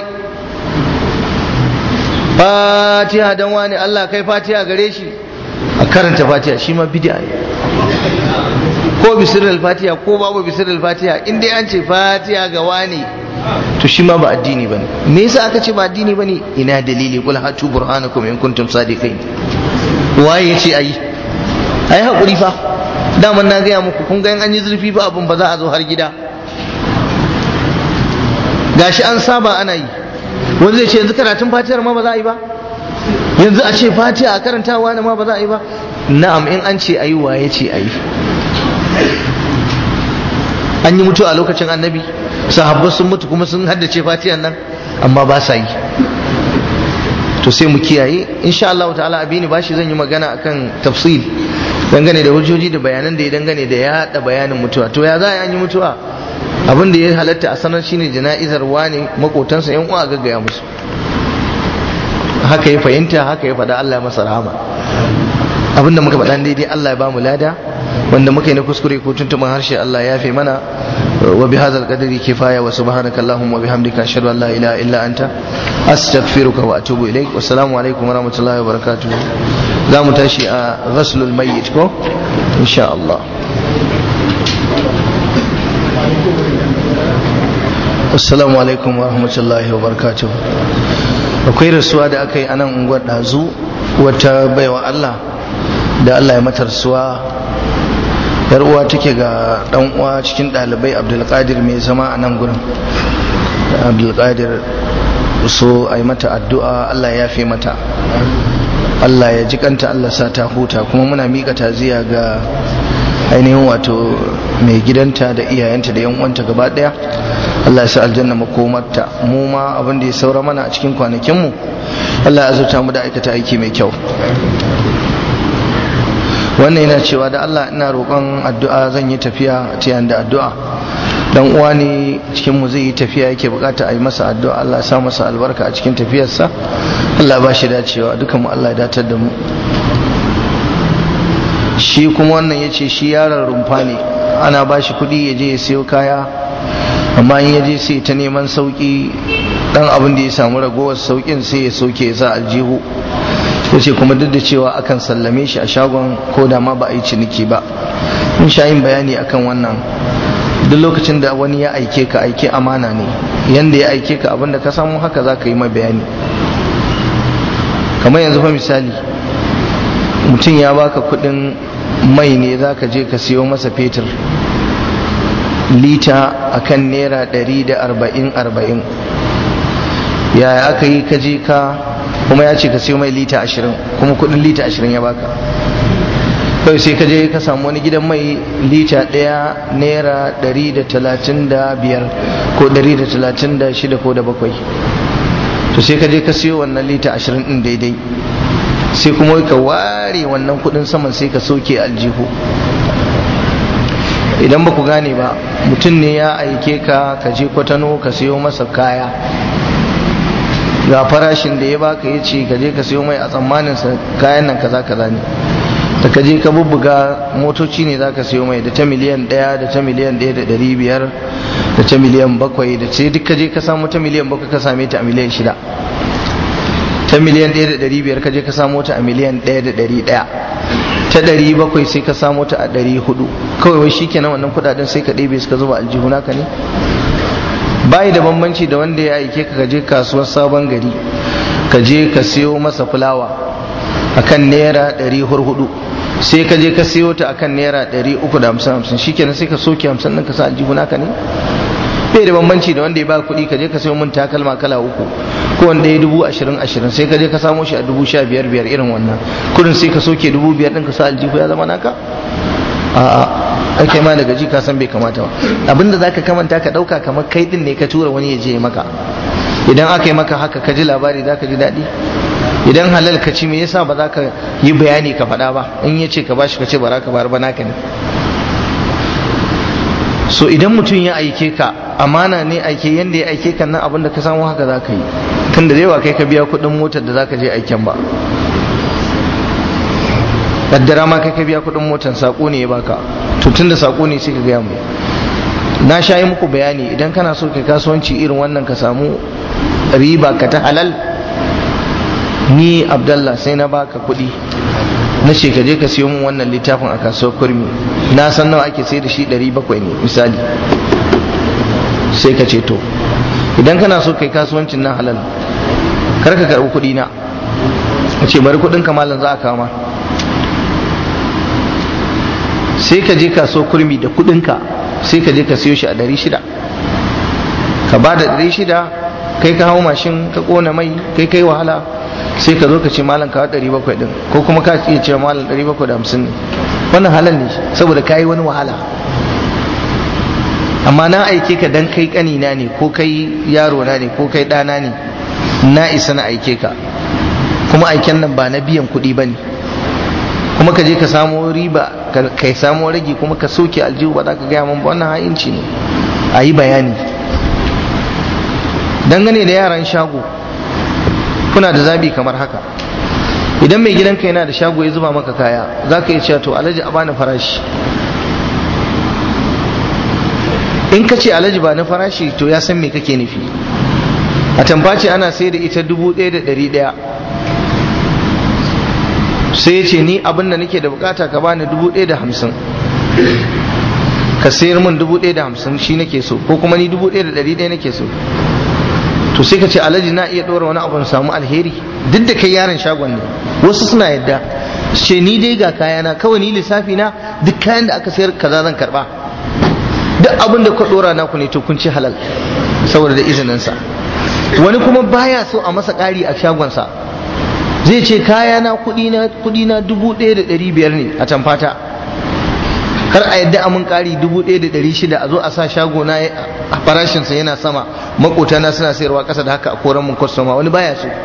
A: fatiha dan wani, Allah kai fatiha gare shi, a karanta fatiha, shi ma bid'a ne. Ko bisirul fatiha ko babu bisirul fatiha, in dai an ce fatiha ga wani to shi ma ba addini bane. Me yasa aka ce ba addini bane? Ina dalili, qul hatu burhanakum in kuntum sadiqin. Waye yace ayi ayi hakuri fa, daman na gaya muku, kun ga in an yi zurfi ba abun ba za a zo har gida. Gashi an saba ana yi, wanda zai ce yanzu karatun fatihar ma ba za a yi ba, yanzu a ce fatiha a karantawa ne ma ba za a yi ba. Na'am, in an ce ayi waye ce ayi. An yi mutu a lokacin annabi, sahabbai sun mutu kuma sun haddace fatihan nan, amma ba sa yi. To sai mu kiyaye, insha Allah ta'ala abini bashi zan yi magana akan tafsir dangane da hujjoji da bayanan da ya dangane da yaɗa bayanin mutuwa. To ya za a yi mutuwa? Abin da ya halatta a sanar shine jana'izar wani, makotansa yan uwa gaggaya musu. Haka ya fahimta, haka ya faɗa, Allah ya masa rahama. Abinda muka faɗa daidai Allah ya bamu lada, wanda muka yi na kuskure ko tuntuɓin harshe Allah ya yafe mana. Wa bi hadzal qadri kifaya wa subhanaka allahumma wa bihamdika ashhadu an la ilaha illa anta astaghfiruka wa atubu ilaik. Wassalamu alaikum wa rahmatullahi wa barakatuh. Za mu tashi a ghaslul mayyit ko insha Allah. Assalamu alaikum wa rahmatullahi wa barakatuh. Akwai rasuwa da aka yi a nan unguwar ɗazu, wata baiwa Allah da Allah ya mata rasuwa. Yar uwa take ga dan uwa cikin ɗalibai, Abdulkadir, mai zama a nan gurin. Abdulkadir, so a yi mata addu'a, Allah ya yafe mata, Allah ya ji kanta, Allah sa ta huta. Kuma muna miƙa taziya ga ainihin wato mai gidanta da iyayenta da yan uwanta gaba daya. Allah ya sa aljanna makomarta. Mu ma abin da ya saura mana a cikin kwanakin mu, Allah ya azurta mu da aikata aiki mai kyau. Wannan yana cewa da Allah ina roƙon addu'a, zan yi tafiya ta yanda addu'a. Dan uwa ne cikin mu zai yi tafiya, yake bukata a yi masa addu'a, Allah ya sa masa albarka a cikin tafiyarsa, Allah ba shi dacewa, dukan mu Allah ya datar da mu. Shi kuma wannan ya ce shi yaron rumfa ne, ana ba shi kuɗi ya je ya siyo kaya, amma in ya je sai ta neman sauƙi, ɗan abin da ya samu ragowar sauƙin sai ya sauke ya sa aljihu. Ya ce kuma duk da cewa akan sallame shi a shagon ko da ma ba a yi ciniki ba. In sha yin bayani akan wannan, duk lokacin da wani ya aike ka, aike amana ne, yanda ya aike ka abin da ka samu haka za ka yi mai bayani. Kamar yanzu fa misali, mutum ya baka kudin mai ne, za ka je ka siyo masa fetur lita akan naira ɗari da arba'in arba'in. Yaya aka yi ka je ka, kuma ya ce ka siyo mai lita ashirin, kuma kudin lita ashirin ya baka. Kawai sai ka je ka samu wani gidan mai lita ɗaya naira ɗari da talatin da biyar ko ɗari da talatin da shida ko da bakwai. To sai ka je ka siyo wannan lita ashirin ɗin daidai, sai kuma ka ware wannan kudin saman sai ka soke aljihu. Idan ba ku gane ba, mutum ne ya aike ka ka je Kwatano ka siyo masa kaya, ga farashin da ya baka, ya ce ka je ka siyo mai a tsammanin sa kayan nan kaza kaza ne. Da ka je ka bubbuga, motoci ne za ka siyo mai da ta miliyan ɗaya da ta miliyan ɗaya da ɗari biyar da ta miliyan bakwai, da ce duk ka je ka samu ta miliyan bakwai ka same ta a miliyan shida. Ta miliyan ɗaya da ɗari biyar ka je ka samu ta a miliyan ɗaya da ɗari ɗaya. Ta ɗari bakwai sai ka samu ta a ɗari hudu. Kawai wai shi kenan wannan kuɗaɗen sai ka ɗebe suka zuba aljihu naka ne. Bayi da bambanci da wanda ya aike ka je kasuwar Sabon Gari ka je ka siyo masa fulawa akan naira ɗari hudu, sai ka je ka siyo ta akan naira ɗari uku da hamsin hamsin, shikenan sai ka soke hamsin ɗin ka sa aljihu naka ne. Bai da bambanci da wanda ya ba kuɗi ka je ka siyo mun takalma kala uku, ko wanda ya dubu ashirin ashirin, sai ka je ka samo shi a dubu sha biyar biyar irin wannan kuɗin, sai ka soke dubu biyar ɗin ka sa aljihu, ya zama naka? A'a, ai kai ma daga ji ka san bai kamata ba. Abinda zaka kamanta ka dauka kamar kai din ne ka tura wani ya je maka. Idan aka yi maka haka ka ji labari zaka ji daɗi. Idan halal ka ci, me yasa ba za ka yi bayani ka faɗa ba? In ya ce ka bashi ka ce ba za ka bar ba, naka ne. So idan mutum ya aike ka, amana ne aike, yanda ya aike kan nan abinda ka samu haka za ka yi, tunda dai ba kai ka biya kuɗin motar da za ka je aiken ba. Kaddara ma kai ka biya kuɗin motar, sako ne ya baka, to tunda sako ne sai ka gaya mai. Na sha yi muku bayani, idan kana so kai kasuwanci irin wannan ka samu riba ka ta halal, ni Abdallah sai na baka kuɗi na ce ka je ka siyo min wannan littafin a kasuwar Kurmi, na san nawa ake sai da shi ɗari bakwai ne misali, sai ka ce to idan kana so kai kasuwancin nan halal kar ka karɓi kuɗi na ce bari kuɗin ka malam za a kama, sai ka je kaso kurmi da kuɗin ka sai ka je ka siyo shi a ɗari shida ka ba da ɗari shida, kai ka hau mashin ka ƙona mai kai kai wahala, sai ka zo ka ce malam ka ɗari bakwai ɗin, ko kuma ka iya cewa malam ɗari bakwai da hamsin ne. Wannan halal ne saboda ka yi wani wahala. Amma na aike ka dan kai ƙanina ne ko kai yaro na ne ko kai ɗana ne, na isa na aike ka, kuma aiken nan ba na biyan kuɗi ba ne, kuma ka je ka samo riba ka samo ragi kuma ka soke aljihu ba za ka gaya min ba, wannan ha'inci ne. A yi bayani. Dangane da yaran shago kuna da zabi kamar haka. Idan mai gidanka yana da shago ya zuba maka kaya, za ka iya cewa to alhaji a bani farashi. In ka ce alhaji ba na farashi to ya san me kake nufi. A tambaci ana sai da ita dubu ɗaya da ɗari ɗaya, sai ya ce ni abin da nake da bukata ka bani dubu ɗaya da hamsin, ka sayar min dubu ɗaya da hamsin shi nake so, ko kuma ni dubu ɗaya da ɗari ɗaya nake so. To sai ka ce alhaji na iya ɗora wani abu samu alheri, duk da kai yaron shagon ne. Wasu suna yadda ce ni dai ga kayana kawai, ni lissafi na duk kayan da aka sayar kaza zan karba, duk abin da ka ɗora naku ne to kun ci halal saboda da izininsa. Wani kuma baya so a masa ƙari a shagonsa, zai ce kayana kuɗi na dubu ɗaya da ɗari biyar ne a tamfata, kar a yadda amin ƙari dubu ɗaya da ɗari shida a zo a sa shago na a farashinsa yana sama, makotana suna sayarwa ƙasa da haka a koran mun kwastoma. Wani baya so,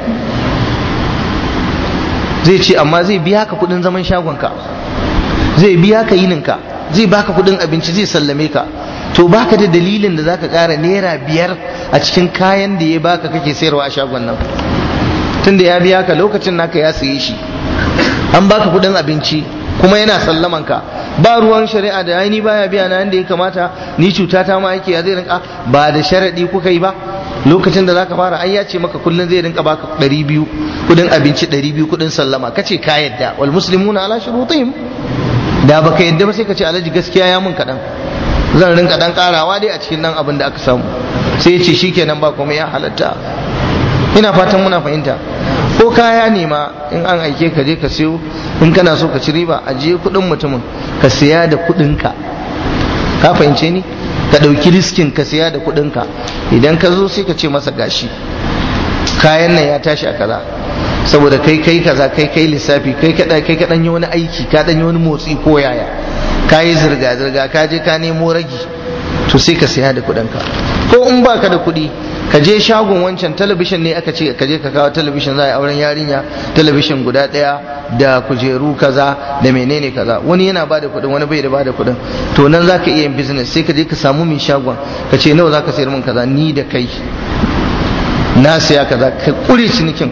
A: zai ce amma zai biya ka kuɗin zaman shagonka, zai biya ka yininka, zai baka kuɗin abinci, zai sallame ka. To baka da dalilin da zaka ƙara naira biyar a cikin kayan da ya baka kake sayarwa a shagon nan, tunda ya biya ka lokacin naka ya saye shi, an baka kuɗin abinci kuma yana sallaman ka. Ba ruwan shari'a da ni baya biya na yanda ya kamata, ni cuta ta ma yake, ya zai rinka ba da sharadi kuka yi ba. Lokacin da zaka fara ai ya ce maka kullun zai rinka baka ɗari biyu kudin abinci, ɗari biyu kudin sallama, kace ka yadda. Wal muslimuna ala shurutihim. Da baka yadda ba sai ka ce alhaji gaskiya ya mun kadan, zan rinka dan karawa dai a cikin dan abin da aka samu. Sai ya ce shikenan ba kuma ya halatta. Ina fatan muna fahimta. Ko kaya ne ma in an aike ka je ka siyo, in kana so ka ci riba ajiye kudin mutumin ka siya da kudinka. Ka fahimce ni? Ka dauki riskin ka siya da kudinka. Idan ka zo sai ka ce masa gashi kayan nan ya tashi a kaza, saboda kai kai kaza, kai kai lissafi, kai kada kai ka dan yi wani aiki, ka dan yi wani motsi ko yaya, ka yi zirga zirga, ka je ka nemo ragi, to sai ka siya da kudinka. Ko in baka da kudi ka je shagon wancan, talabishin ne aka ce ka je ka kawo talabishin, za a yi auren yarinya, talabishin guda daya da kujeru kaza da menene kaza, wani yana bada kuɗin wani bai da bada kuɗin, to nan za ka iya yin business. Sai ka je ka samu mai shagon ka ce nawa za ka sayar min kaza, ni da kai na siya kaza, ka kure cinikin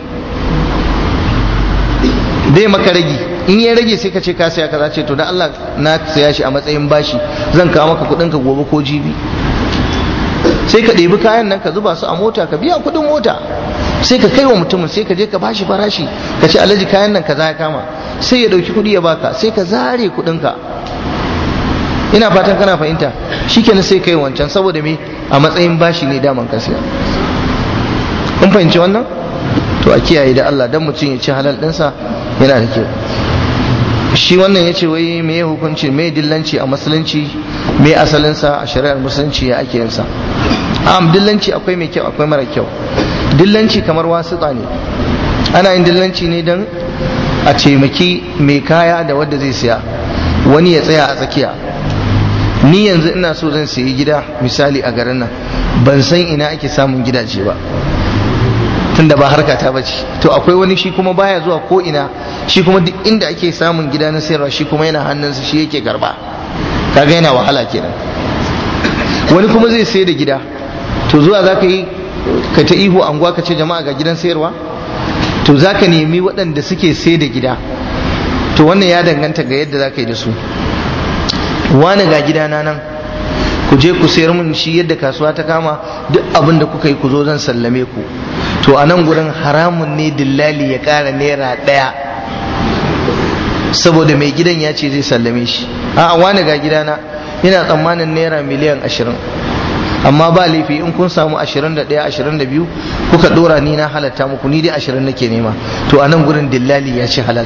A: bai maka ragi. In ya rage sai ka ce ka siya kaza, ce to da Allah na siya shi a matsayin bashi, zan kawo maka kuɗin ka gobe ko jibi. Sai ka ɗebi kayan nan ka zuba su a mota, ka biya kuɗin mota, sai ka kai wa mutumin, sai ka je ka bashi farashi, ka ce alhaji kayan nan kaza ya kama, sai ya ɗauki kuɗi ya baka, sai ka zare kuɗinka. Ina fatan kana fahimta. Shikenan sai kai wancan, saboda me, a matsayin bashi ne daman ka siya. Kun fahimci wannan? To a kiyaye da Allah, dan mutum ya ci halal ɗinsa yana da kyau. Shi wannan ya ce wai me hukunci, me dillanci a musulunci, me asalinsa a shari'ar musulunci, ya ake yinsa. Am dillanci akwai mai kyau akwai mara kyau. Dillanci kamar wasiƙa ne, ana yin dillanci ne don a taimaki mai kaya da wanda zai siya, wani ya tsaya a tsakiya. Ni yanzu ina so zan sayi gida misali a garin nan, ban san ina ake samun gidaje ba, tunda ba harka ta bace. To akwai wani shi kuma baya zuwa ko ina, shi kuma duk inda ake samun gida na sayarwa shi kuma yana hannunsa, shi yake karba. Kaga yana wahala kenan. Wani kuma zai sayar da gida, to zuwa za ka yi ka ta ihu anguwa ka ce jama'a ga gidan sayarwa, to za ka nemi waɗanda suke sayar da gida. To wannan ya danganta ga yadda za ka yi da su. Wani ga gidana nan, ku je ku sayar mun shi yadda kasuwa ta kama, duk abin da kuka yi ku zo zan sallame ku. To a nan gurin haramun ne dillali ya ƙara naira ɗaya saboda mai gidan ya ce zai sallame shi. A'a wani ga gidana, ina tsammanin naira miliyan ashirin, amma ba laifi in kun samu ashirin da ɗaya ashirin da biyu kuka dora ni na halatta muku, ni dai ashirin nake nema, to a nan gurin dillali ya ci halal.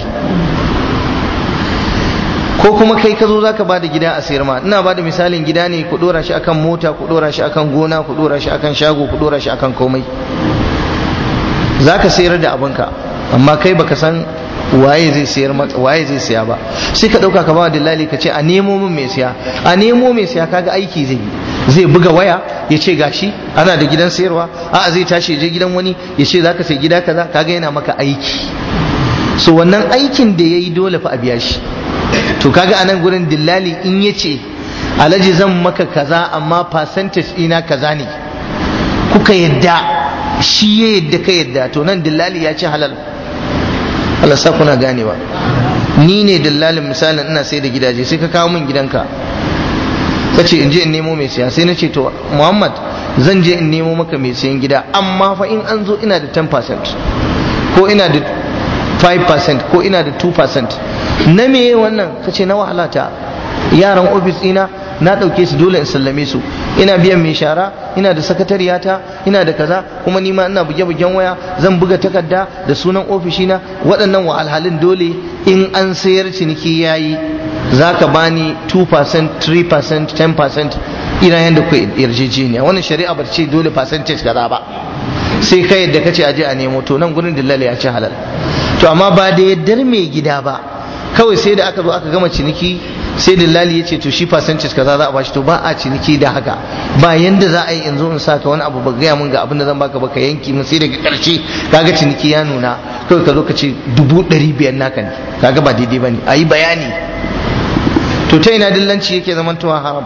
A: Ko kuma kai ka zo za ka ba da gida a sayar ma, ina ba da misalin gida ne, ku dora shi akan mota, ku dora shi akan gona, ku dora shi akan shago, ku dora shi akan komai, za ka sayar da abinka amma kai baka san waye zai sayar maka, waye zai saya ba, sai ka dauka ka ba dillali ka ce a nemo min mai siya, a nemo mai siya kaga aiki zai yi, zai buga waya ya ce gashi ana da gidan sayarwa, a'a zai tashi je gidan wani ya ce zaka sai gida kaza, kaga yana maka aiki. So wannan aikin da yayi dole fa a biya shi. To kaga anan gurin dillali in yace alhaji zan maka kaza amma percentage ina kaza ne, kuka yadda, shi ya yadda ka yadda, to nan dillali ya ce halal. Allah sa kuna ganewa. Ni ne dillalin misalin ina sai da gidaje, sai ka kawo min gidanka ka ce in je in nemo mai siya, sai na ce to Muhammad zan je in nemo maka mai siyan gida, amma fa in an zo ina da ten percent ko ina da five percent ko ina da two percent. Na meye wannan? ka ce na wahalata, yaran ofis ina na ɗauke su dole in sallame su, ina biyan mai shara, ina da sakatariyata, ina da kaza, kuma ni ma ina buge-bugen waya, zan buga takarda da sunan ofishina. Waɗannan wahalhalun dole in an sayar ciniki yayi za ka bani two percent, three percent, ten percent ina yadda ku yarjejeniya. Wannan shari'a ba ta ce dole percentage kaza ba, sai kai yadda kace aje a nemo, to nan gurin dillali ya ce halal. To amma ba da yaddar mai gida ba, kawai sai da aka zo aka gama ciniki sai dillali ya ce to shi percentage kaza za a bashi, to ba a ciniki da haka. Ba yanda za a yi in zo in saka wani abu ba gaya mun ga abin da zan baka ba ka yanki mun, sai daga karshe kaga ciniki ya nuna kawai ka zo ka ce dubu ɗari biyar naka ne, kaga ba daidai bane, a yi bayani. To ta ina dillanci yake zamantowa haram?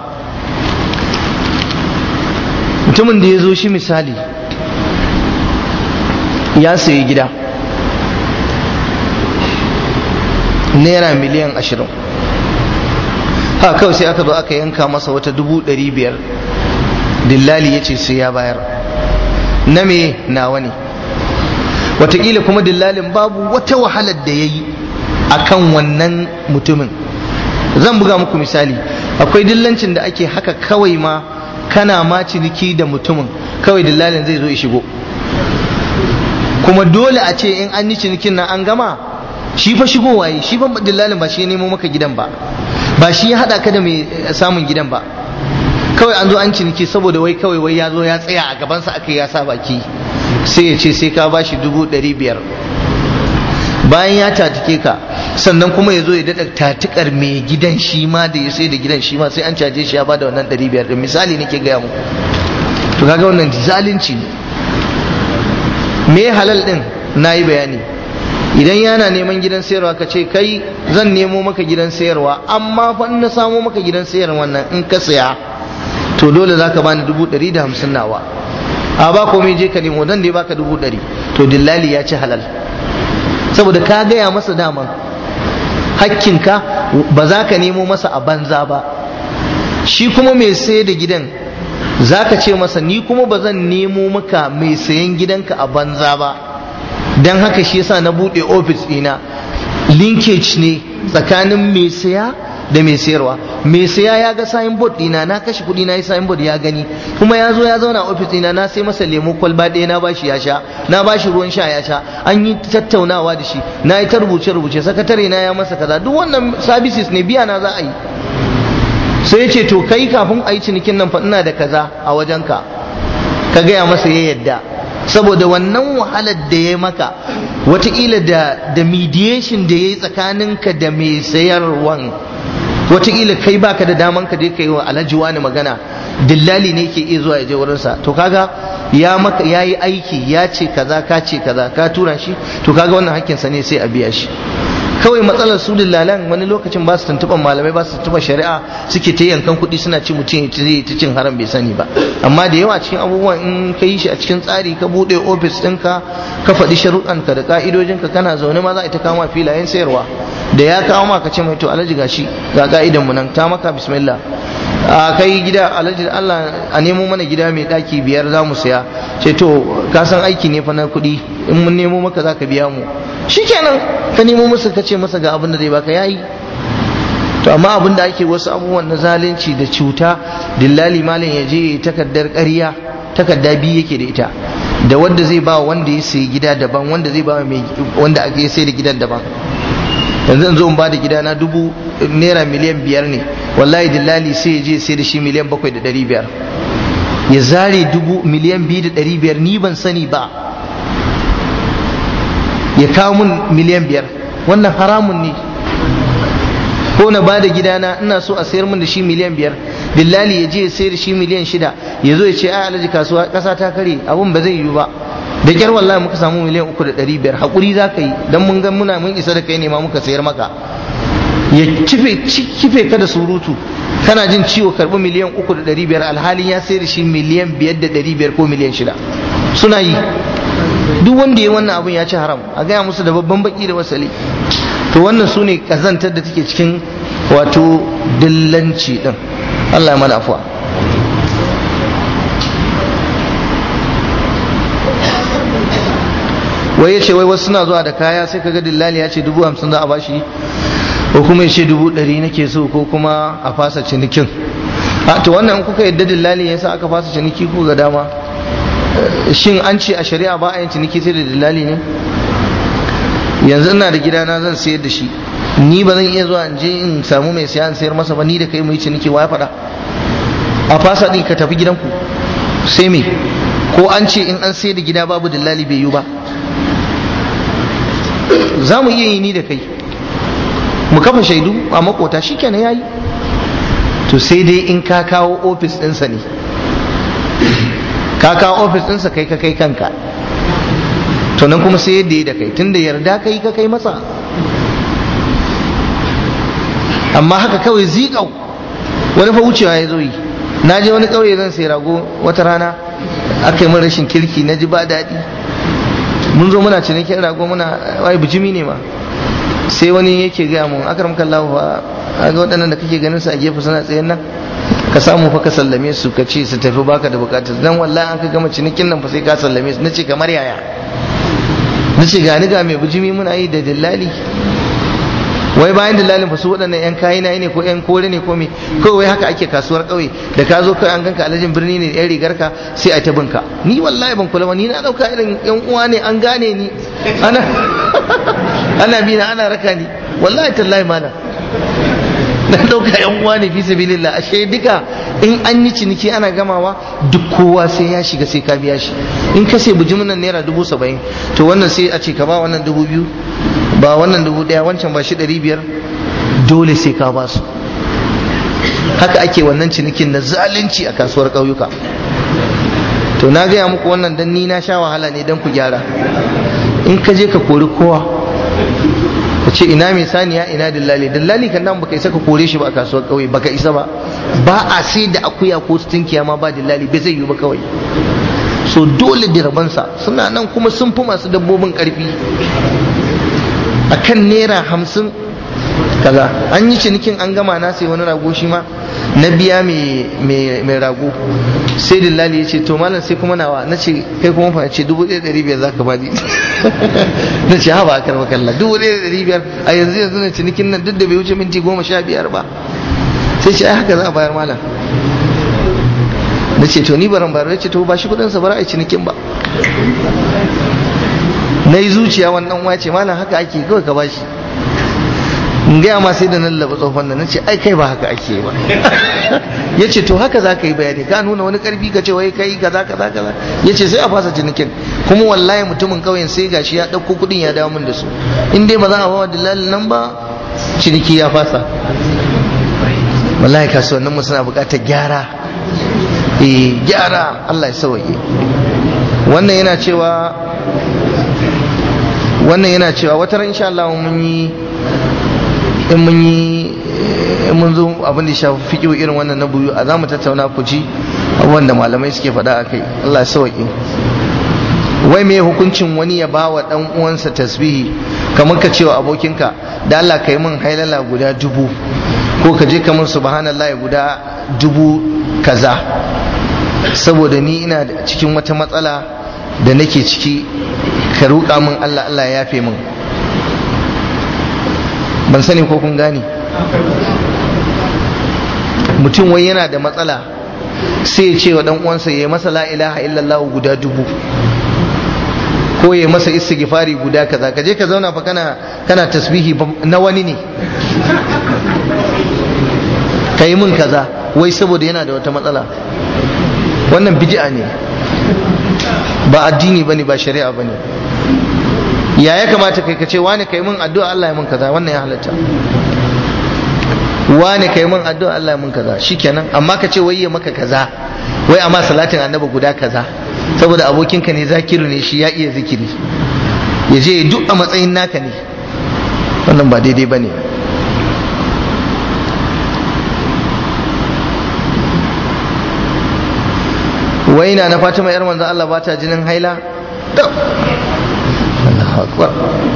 A: Mutumin da ya zo shi misali ya sayi gida naira miliyan ashirin, ha kawai sai aka zo aka yanka masa wata dubu ɗari biyar, dillali ya ce sai ya bayar. Na me? nawa ne. Wataƙila kuma dillalin babu wata wahalar da ya yi a kan wannan mutumin. Zan buga muku misali, akwai dillancin da ake haka kawai ma, kana ma ciniki da mutumin kawai dillalin zai zo ya shigo, kuma dole a ce in an yi cinikin nan an gama, shi fa shigowa yi, shi fa dillalin ba shi ya nemo maka gidan ba, ba shi ya haɗa ka da mai samun gidan ba, kawai an zo an ciniki saboda wai kawai wai ya zo ya tsaya a gabansa aka yi ya sa baki, sai ya ce sai ka ba shi dubu ɗari biyar. Bayan ya tatike ka, sannan kuma ya zo ya daɗa tatikar mai gidan shi ma da ya sai da gidan shi ma, sai an caje shi ya ba da wannan ɗari biyar ɗin. Misali nake gaya muku. To kaga wannan zalunci ne. Me halal ɗin na yi bayani. Idan yana neman gidan sayarwa ka ce kai zan nemo maka gidan sayarwa, amma fa na samo maka gidan sayarwa nan in ka saya to dole za ka bani dubu ɗari da hamsin nawa, a ba komai je ka nemo, dan da ya baka dubu ɗari, to dillali ya ci halal, saboda ka gaya masa daman hakkinka ba za ka nemo masa a banza ba. Shi kuma mai sayar da gidan za ka ce masa ni kuma ba zan nemo maka mai sayan gidanka a banza ba, don haka shi yasa na buɗe ofis ɗina. Linkage ne tsakanin mai saya da mai sayarwa. Mai saya ya ga signboard ɗina, na kashe kuɗi na yi signboard ya gani, kuma ya zo ya zauna a ofis ɗina, na sai masa lemo kwalba ɗaya na bashi ya sha, na bashi ruwan sha ya sha, an yi tattaunawa da shi, na yi ta rubuce rubuce, sakatare na ya masa kaza, duk wannan services ne, biya na za a yi. Sai ya ce to kai kafin a yi cinikin nan fa ina da kaza a wajenka, ka gaya masa ya yadda, saboda wannan wahalar da ya maka wataƙila da da mediation da ya yi tsakaninka da mai sayarwan, wataƙila kai baka da daman ka je ka yi wa alhaji wani magana, dillali ne ke iya zuwa ya je wurinsa, to kaga ya maka ya yi aiki, ya ce kaza ka ce kaza ka tura shi, to kaga wannan hakkinsa ne sai a biya shi. Kawai matsalar su dillalan wani lokacin ba su tuntuɓar malamai, ba su tuntuɓar shari'a, suke ta yankan kuɗi suna ci mutum ya ta cin haram bai sani ba. Amma da yawa cikin abubuwan in ka yi shi a cikin tsari, ka buɗe ofis ɗinka, ka faɗi sharuɗanka da ƙa'idojinka, kana zaune ma za a ta kama filayen sayarwa, da ya kawo ma ka ce mai to alhaji gashi ga ka'idan mu nan, ta maka bismillah, a kai gida alhaji Allah a nemo mana gida mai ɗaki biyar za mu saya, ce to ka san aiki ne fa na kuɗi, in mun nemo maka za ka biya mu, shikenan ka nemo masa ka ce masa ga abin da zai baka yayi. to amma abin da ake wasu abubuwan na zalunci da cuta, dillali malam ya je takardar ƙarya, takarda biyu yake da ita, da wanda zai ba wanda ya sayi gida daban, wanda zai ba mai wanda ake sai da gidan daban. yanzu in zo in ba da gida na dubu naira miliyan biyar ne, wallahi dillali sai ya je sai da shi miliyan bakwai da ɗari biyar, ya zare dubu miliyan biyu da ɗari biyar, ni ban sani ba, ya kawo mun miliyan biyar. Wannan haramun ne. Ko na bada gidana ina so a sayar min da shi miliyan biyar, dillali ya je ya sayar da shi miliyan shida, ya zo ya ce ai alaji kasuwa kasa ta kare, abun ba zai yiwu ba, da kyar wallahi muka samu miliyan uku da ɗari biyar, haƙuri za ka yi don mun ga muna mun isa da kai ne ma muka sayar maka. Ya kife kife ka da surutu, kana jin ciwo karɓi miliyan uku da ɗari biyar, alhalin ya sayar da shi miliyan biyar da ɗari biyar ko miliyan shida. Suna yi. Duk wanda ya wannan abun ya ci haram, a gaya musu da babban baki da wasali. To wannan su ne kazantar da take cikin wato dillanci din. Allah ya mana afuwa. Wai ya ce wai wasu suna zuwa da kaya sai kaga dillali ya ce dubu hamsin za a bashi, ko kuma ya ce dubu ɗari nake so, ko kuma a fasa cinikin. A to wannan kuka yadda dillali ya sa aka fasa ciniki ko ga dama. Shin an ce a shari'a ba a yin ciniki sai da dillali ne? Yanzu ina da gidana zan sayar da shi, ni ba zan iya zuwa in je in samu mai siya in sayar masa ba, ni da kai mu yi ciniki, wa ya faɗa? A fasa ɗin ka tafi gidanku sai me? Ko an ce in an sayar da gida babu dillali bai yi ba? Za mu iya yi ni da kai mu kafa shaidu a makota, shikenan yayi. To sai dai in ka kawo ofis ɗinsa ne, ka kawo ofis ɗinsa kai ka kai kanka, to nan kuma sai yadda yi da kai, tunda yarda kai ka kai masa. Amma haka kawai zikau, wani fa wucewa ya zo yi, na je wani ƙauye zan sai rago wata rana, aka yi min rashin kirki, na ji ba daɗi. Mun zo muna cinikin rago, muna wai bijimi ne ma, sai wani yake gaya mun, akram kallahu fa ga waɗannan da kake ganin su a gefe suna tsayen nan, ka samu fa ka sallame su, ka ce su tafi, baka da bukatar, dan wallahi an ka gama cinikin nan fa sai ka sallame su. Nace kamar yaya? Nace ga ni ga mai bijimi muna yi da dillali, wai bayan dillalin fa su waɗannan yan kayina ne ko yan kore ne ko me, kawai wai haka ake kasuwar ƙauye, da ka zo kai an ganka alhajin birni ne yan rigar ka sai a ta binka. Ni wallahi ban kula ba, ni na dauka irin yan uwa ne, an gane ni, ana ana bi na ana raka ni, wallahi tallahi mana na dauka yan uwa ne fi sabilillah. Ashe duka in an yi ciniki ana gamawa duk kowa sai ya shiga sai ka biya shi. In ka sai bijimin nan naira dubu saba'in, to wannan sai a ce ka ba wannan dubu biyu, ba wannan dubu daya, wancan ba shi ɗari biyar, dole sai ka ba su. Haka ake wannan cinikin na zalunci a kasuwar ƙauyuka. To na gaya muku wannan dan ni na sha wahala ne dan ku gyara. In ka je ka kori kowa, ka ce ina mai saniya ina dillali, dillali kan nan baka isa ka kore shi ba a kasuwar ƙauye, baka isa ba. Ba a sai da akuya ko tunkiya ma ba dillali, bai zai yi ba kawai. So dole dirabansa suna nan, kuma sun fi masu dabbobin ƙarfi. Akan naira hamsin kaza an yi cinikin an gama, na sai wani rago shi ma na biya mai rago, sai dillali ya ce to malam sai kuma nawa, na ce kai kuma fa, ce dubu ɗaya ɗari biyar za ka bani. Na ce ha ba a karɓa kalla, dubu ɗaya ɗari biyar a yanzu yanzu na cinikin nan duk da bai wuce minti goma sha biyar ba. Sai ce ai haka za a bayar malam. Na ce to ni baran bayar, ya ce to ba shi kuɗinsa ba, a yi cinikin ba. Na yi zuciya wannan wace malam haka ake kawai ka bashi. In gaya ma sai da nan laba tsohon nan, na ce ai kai ba haka ake ba. Ya ce to haka za ka yi bayani, ka nuna wani karfi ka ce wai kai kaza kaza kaza. Ya ce sai a fasa cinikin, kuma wallahi mutumin kauyen sai gashi ya ɗauko kuɗin ya dawo min da su. In dai ba za a bawa dillalin nan ba, ciniki ya fasa. Wallahi kasuwannin mu suna buƙatar gyara, eh gyara, Allah ya sauke. Wannan yana cewa wannan yana cewa wata ran insha Allah mun yi in mun yi mun zo abin da ya shafi fiqh irin wannan na buyu, a za mu tattauna ku ji abubuwan da malamai suke faɗa akai. Allah ya sauke. Wai me hukuncin wani ya bawa dan uwansa tasbihi, kamar ka cewa abokinka da Allah kai min hailala guda dubu, ko ka je ka min subhanallahi guda dubu kaza, saboda ni ina cikin wata matsala da nake ciki, ka roƙa min Allah, Allah ya yafe min. Ban sani ko kun gane. mutum wai yana da matsala sai ya ce wa dan uwansa ya masa la ilaha illallah guda dubu ko ya masa istighfari guda kaza, ka je ka zauna fa kana kana tasbihi na wani ne, ka yi mun kaza wai saboda yana da wata matsala. Wannan bid'a ne, ba addini bane, ba shari'a bane. Ya ya kamata kai ka ce wani kai mun addu'a Allah ya mun kaza, wannan ya halatta. Wani kai mun addu'a Allah ya mun kaza, shikenan. Amma ka ce wai ya maka kaza, wai amma salatin annabi guda kaza, saboda abokinka ne zakiru ne shi ya iya zikiri, ya je duk a matsayin naka ne, wannan ba daidai bane. Wai na na Fatima yar manzon Allah ba ta jinin haila? Allahu akbar.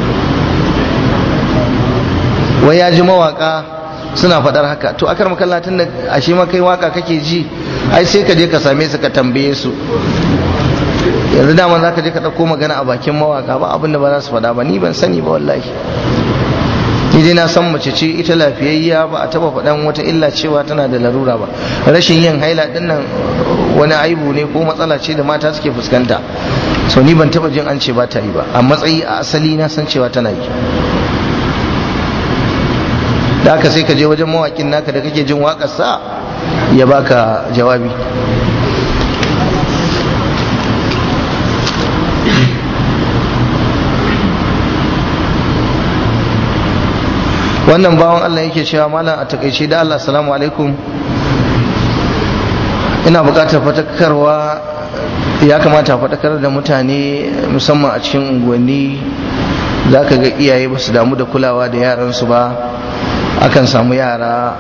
A: Wai ya ji mawaka suna faɗar haka. To akar makalla tun da ashe ma kai waka kake ji, ai sai ka je ka same su ka tambaye su. Yanzu dama za ka je ka ɗauko magana a bakin mawaka, ba abin da ba za su faɗa ba, ni ban sani ba wallahi. Ni dai na san mace ce ita lafiyayya, ba a taba faɗan wata illa cewa tana da larura ba. Rashin yin haila din nan wani aibu ne ko matsala ce da mata suke fuskanta, so ni ban taba jin an ce ba ta yi ba. A matsayi a asali na san cewa tana yi. Da haka sai ka je wajen mawakin naka da kake jin waƙar sa ya baka jawabi. Wannan bawan Allah yake cewa malam a takaice da Allah, assalamu alaikum, ina buƙatar fatakarwa, ya kamata a fatakar da mutane musamman a cikin unguwanni. Za ka ga iyaye ba su damu da kulawa da yaransu ba, akan samu yara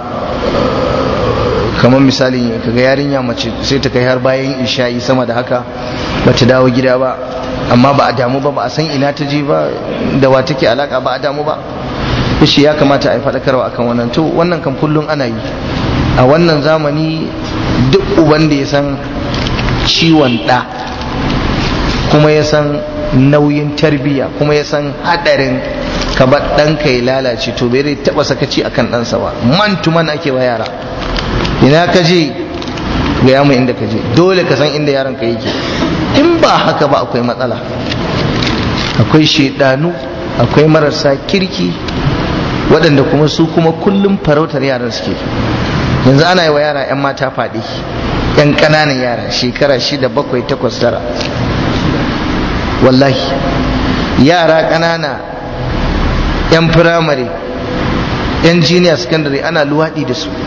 A: kamar misali kaga yarinya mace sai ta kai har bayan isha'i sama da haka ba ta dawo gida ba, amma ba a damu ba, ba a san ina ta je ba, da wa take alaka, ba a damu ba. Shi ya kamata a yi faɗakarwa akan wannan. To wannan kan kullum ana yi a wannan zamani. Duk uban da ya san ciwon ɗa kuma ya san nauyin tarbiyya kuma ya san haɗarin ka bar ɗanka ya lalace, to bai taɓa sakaci akan ɗansa ba. Man to man ake wa yara. Ina ka je ga yamu inda ka je, dole ka san inda yaron ka yake. In ba haka ba akwai matsala, akwai shedanu, akwai marasa kirki waɗanda kuma su kuma kullum farautar yaran suke. Yanzu ana yi wa yara 'yan mata faɗi, 'yan ƙananan yara shekara shida bakwai takwas tara, wallahi yara ƙanana 'yan firamare 'yan junior secondary ana luwaɗi da su.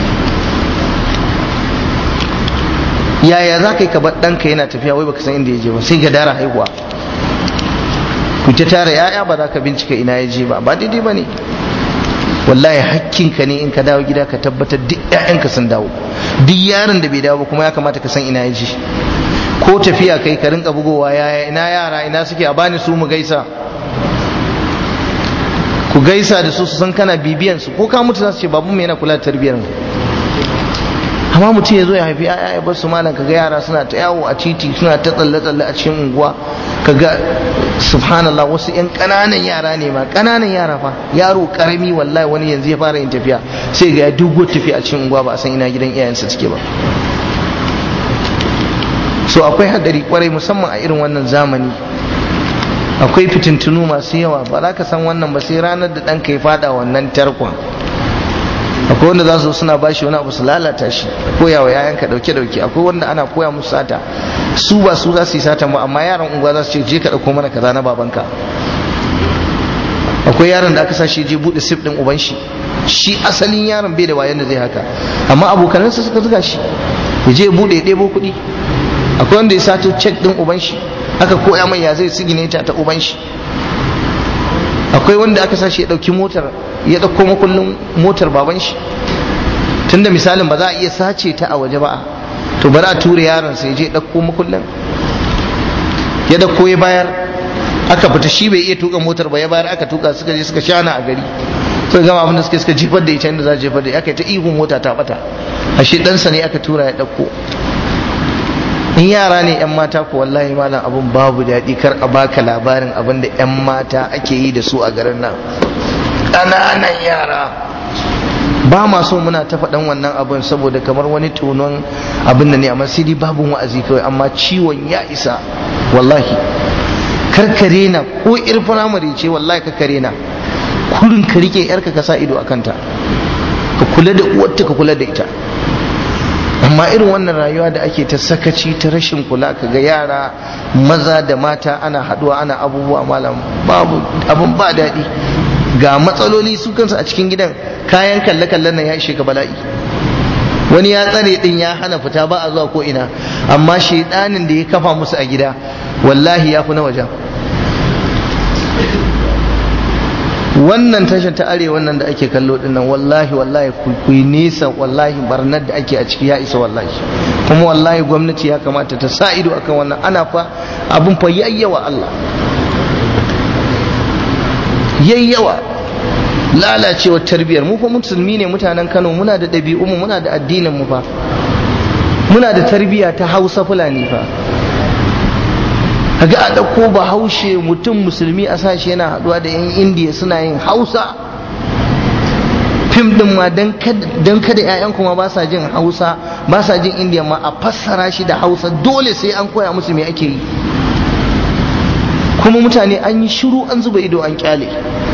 A: Yaya za ka yi ka bar ɗanka yana tafiya wai baka san inda ya je ba, sai ga dara haihuwa ku ta tara 'ya'ya ba za ka bincika ina ya je ba, ba daidai ba ne. Wallahi hakkinka ne in ka dawo gida ka tabbatar duk ƴaƴanka sun dawo. Duk yaron da bai dawo ba kuma ya kamata ka san ina ya je. Ko tafiya kai ka rinka bugowa, yaya ina yara, ina suke, a bani su mu gaisa. Ku gaisa da su su san kana bibiyan su, ko ka mutu za su ce babu mu yana kula da tarbiyar mu. Amma mutum ya zo ya haifi ƴaƴa ya bar su malam, kaga yara suna ta yawo a titi, suna ta tsalle tsalle a cikin unguwa, kaga subhanallah wasu yan ƙananan yara ne ma, ƙananan yara fa, yaro karami wallahi wani yanzu ya fara yin tafiya sai ga ya dogo tafiya a cikin unguwa, ba a san ina gidan iyayensa suke ba. So akwai hadari kwarai musamman a irin wannan zamani, akwai fitintunu masu yawa, ba za ka san wannan ba sai ranar da ɗanka ya fada wannan tarkon. Akwai wanda za su suna bashi wani abu su lalata shi, koya wa yayanka dauke dauke. Akwai wanda ana koya musu sata, su ba su za su yi sata ba, amma yaran unguwa za su ce je ka dauko mana kaza na babanka. Akwai yaron da aka sa shi je bude sif din uban shi, shi asalin yaron bai da wayan da zai haka, amma abokanansa suka zuga shi ya je bude ya ɗebo kuɗi. Akwai wanda ya sato cek din uban shi, aka koya mai ya zai sigine ta ta uban shi. Akwai wanda aka sa shi ya dauki motar, ya dauko makullin motar baban shi, tunda misalin ba za a iya sace ta a waje ba, to bari a ture yaron sai je dauko makullin, ya dauko ya bayar, aka fita, shi bai iya tuka motar ba, ya bayar aka tuka, suka je suka shana a gari, suka gama abin da suka suka jefar da ita inda za a jefar da ita, aka yi ta ihun mota ta bata, ashe ɗansa ne aka tura ya dauko. In yara ne 'yan mata ko wallahi malam abun babu daɗi, kar a baka labarin abin da 'yan mata ake yi da su a garin nan. Ƙananan yara ba ma so muna ta faɗan wannan abin saboda kamar wani tonon abin da ne, amma sai dai babu wa'azi kawai, amma ciwon ya isa wallahi. Karkare na ko ir firamare ce wallahi karkare na, kurin ka rike yarka ka sa ido a kanta, ka kula da uwarta ka kula da ita. Amma irin wannan rayuwa da ake ta sakaci ta rashin kula, ka ga yara maza da mata ana haduwa ana abubuwa malam, babu abun ba daɗi. Ga matsaloli su kansu a cikin gidan, kayan kalle-kallen nan ya ishe ka bala'i. Wani ya tsare din ya hana fita, ba a zuwa ko ina, amma shedanin da ya kafa musu a gida wallahi ya fi na wajen. Wannan tashar ta arewa nan da ake kallo din nan, wallahi wallahi ku yi nisa, wallahi barnar da ake a ciki ya isa wallahi. Kuma wallahi gwamnati ya kamata ta sa ido akan wannan, ana fa abun fa yayyawa Allah, yayyawa lalacewar tarbiyar mu fa musulmi ne mutanen Kano, muna da ɗabi'u mu, muna da addinin mu fa, muna da tarbiya ta Hausa Fulani fa. Kaga a ɗauko Bahaushe mutum musulmi a sashi yana haɗuwa da yan Indiya suna yin Hausa fim ɗin ma dan kada ƴaƴan kuma ba sa jin Hausa, ba sa jin Indiya ma a fassara shi da Hausa, dole sai an koya musu me ake yi. Kuma mutane an yi shiru an zuba ido an kyale,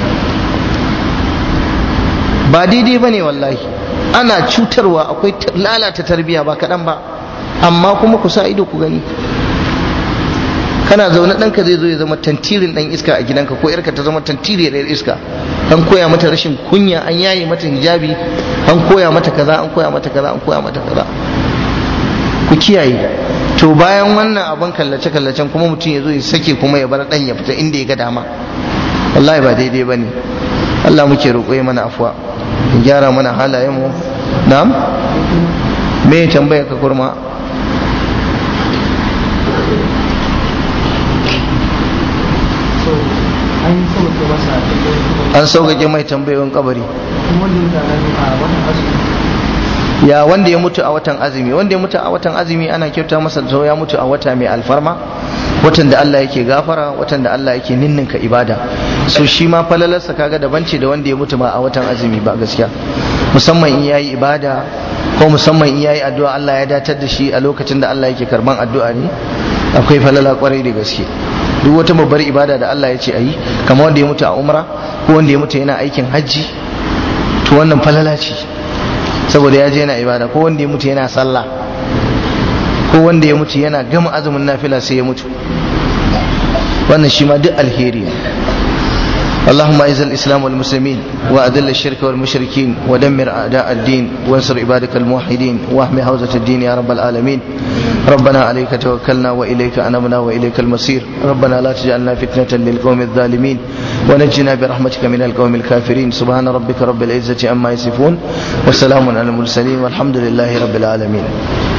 A: ba daidai ba ne wallahi, ana cutarwa, akwai lalata tarbiya ba kaɗan ba, amma kuma ku sa ido ku gani. Kana zaune ɗanka zai zo ya zama tantirin ɗan iska a gidanka, ko yarka ta zama tantiriyar ɗan iska, an koya mata rashin kunya, an yaye mata hijabi, an koya mata kaza, an koya mata kaza, an koya mata kaza. Ku kiyaye. To bayan wannan abin kallace-kallacen kuma mutum ya zo ya sake kuma ya bar ɗan ya fita inda ya ga dama, wallahi ba daidai ba ne. Allah muke roƙo ya mana afuwa, ya gyara mana halayen mu. Na'am, me tambaya ka kurma? An sauƙaƙe mai tambayoyin kabari. Ya wanda ya mutu a watan azumi, wanda ya mutu a watan azumi ana kyauta masa da ya mutu a wata mai alfarma, watan da Allah yake gafara, watan da Allah yake ninninka ibada. So shi ma falalarsa kaga daban ce da wanda ya mutu ma a watan azumi ba gaskiya, musamman in yayi ibada ko musamman in yayi addu'a Allah ya datar da shi a lokacin da Allah yake karban addu'a ne, akwai falala kwarai da gaske. Duk wata babbar ibada da Allah ya ce ayi, kamar wanda ya mutu a umra ko wanda ya mutu yana aikin hajji, to wannan falala ce saboda ya je yana ibada, ko wanda ya mutu yana sallah, ko wanda ya mutu yana gama azumin nafila sai ya mutu, wannan shi ma duk alheri ne. اللهم اعز الاسلام والمسلمين واذل الشرك والمشركين ودمر اعداء الدين وانصر عبادك الموحدين واحمي حوزة الدين يا رب العالمين. ربنا عليك توكلنا واليك انبنا واليك المصير. ربنا لا تجعلنا فتنة للقوم الظالمين ونجنا برحمتك من القوم الكافرين. سبحان ربك رب العزة عما يصفون وسلام على المرسلين والحمد لله رب العالمين.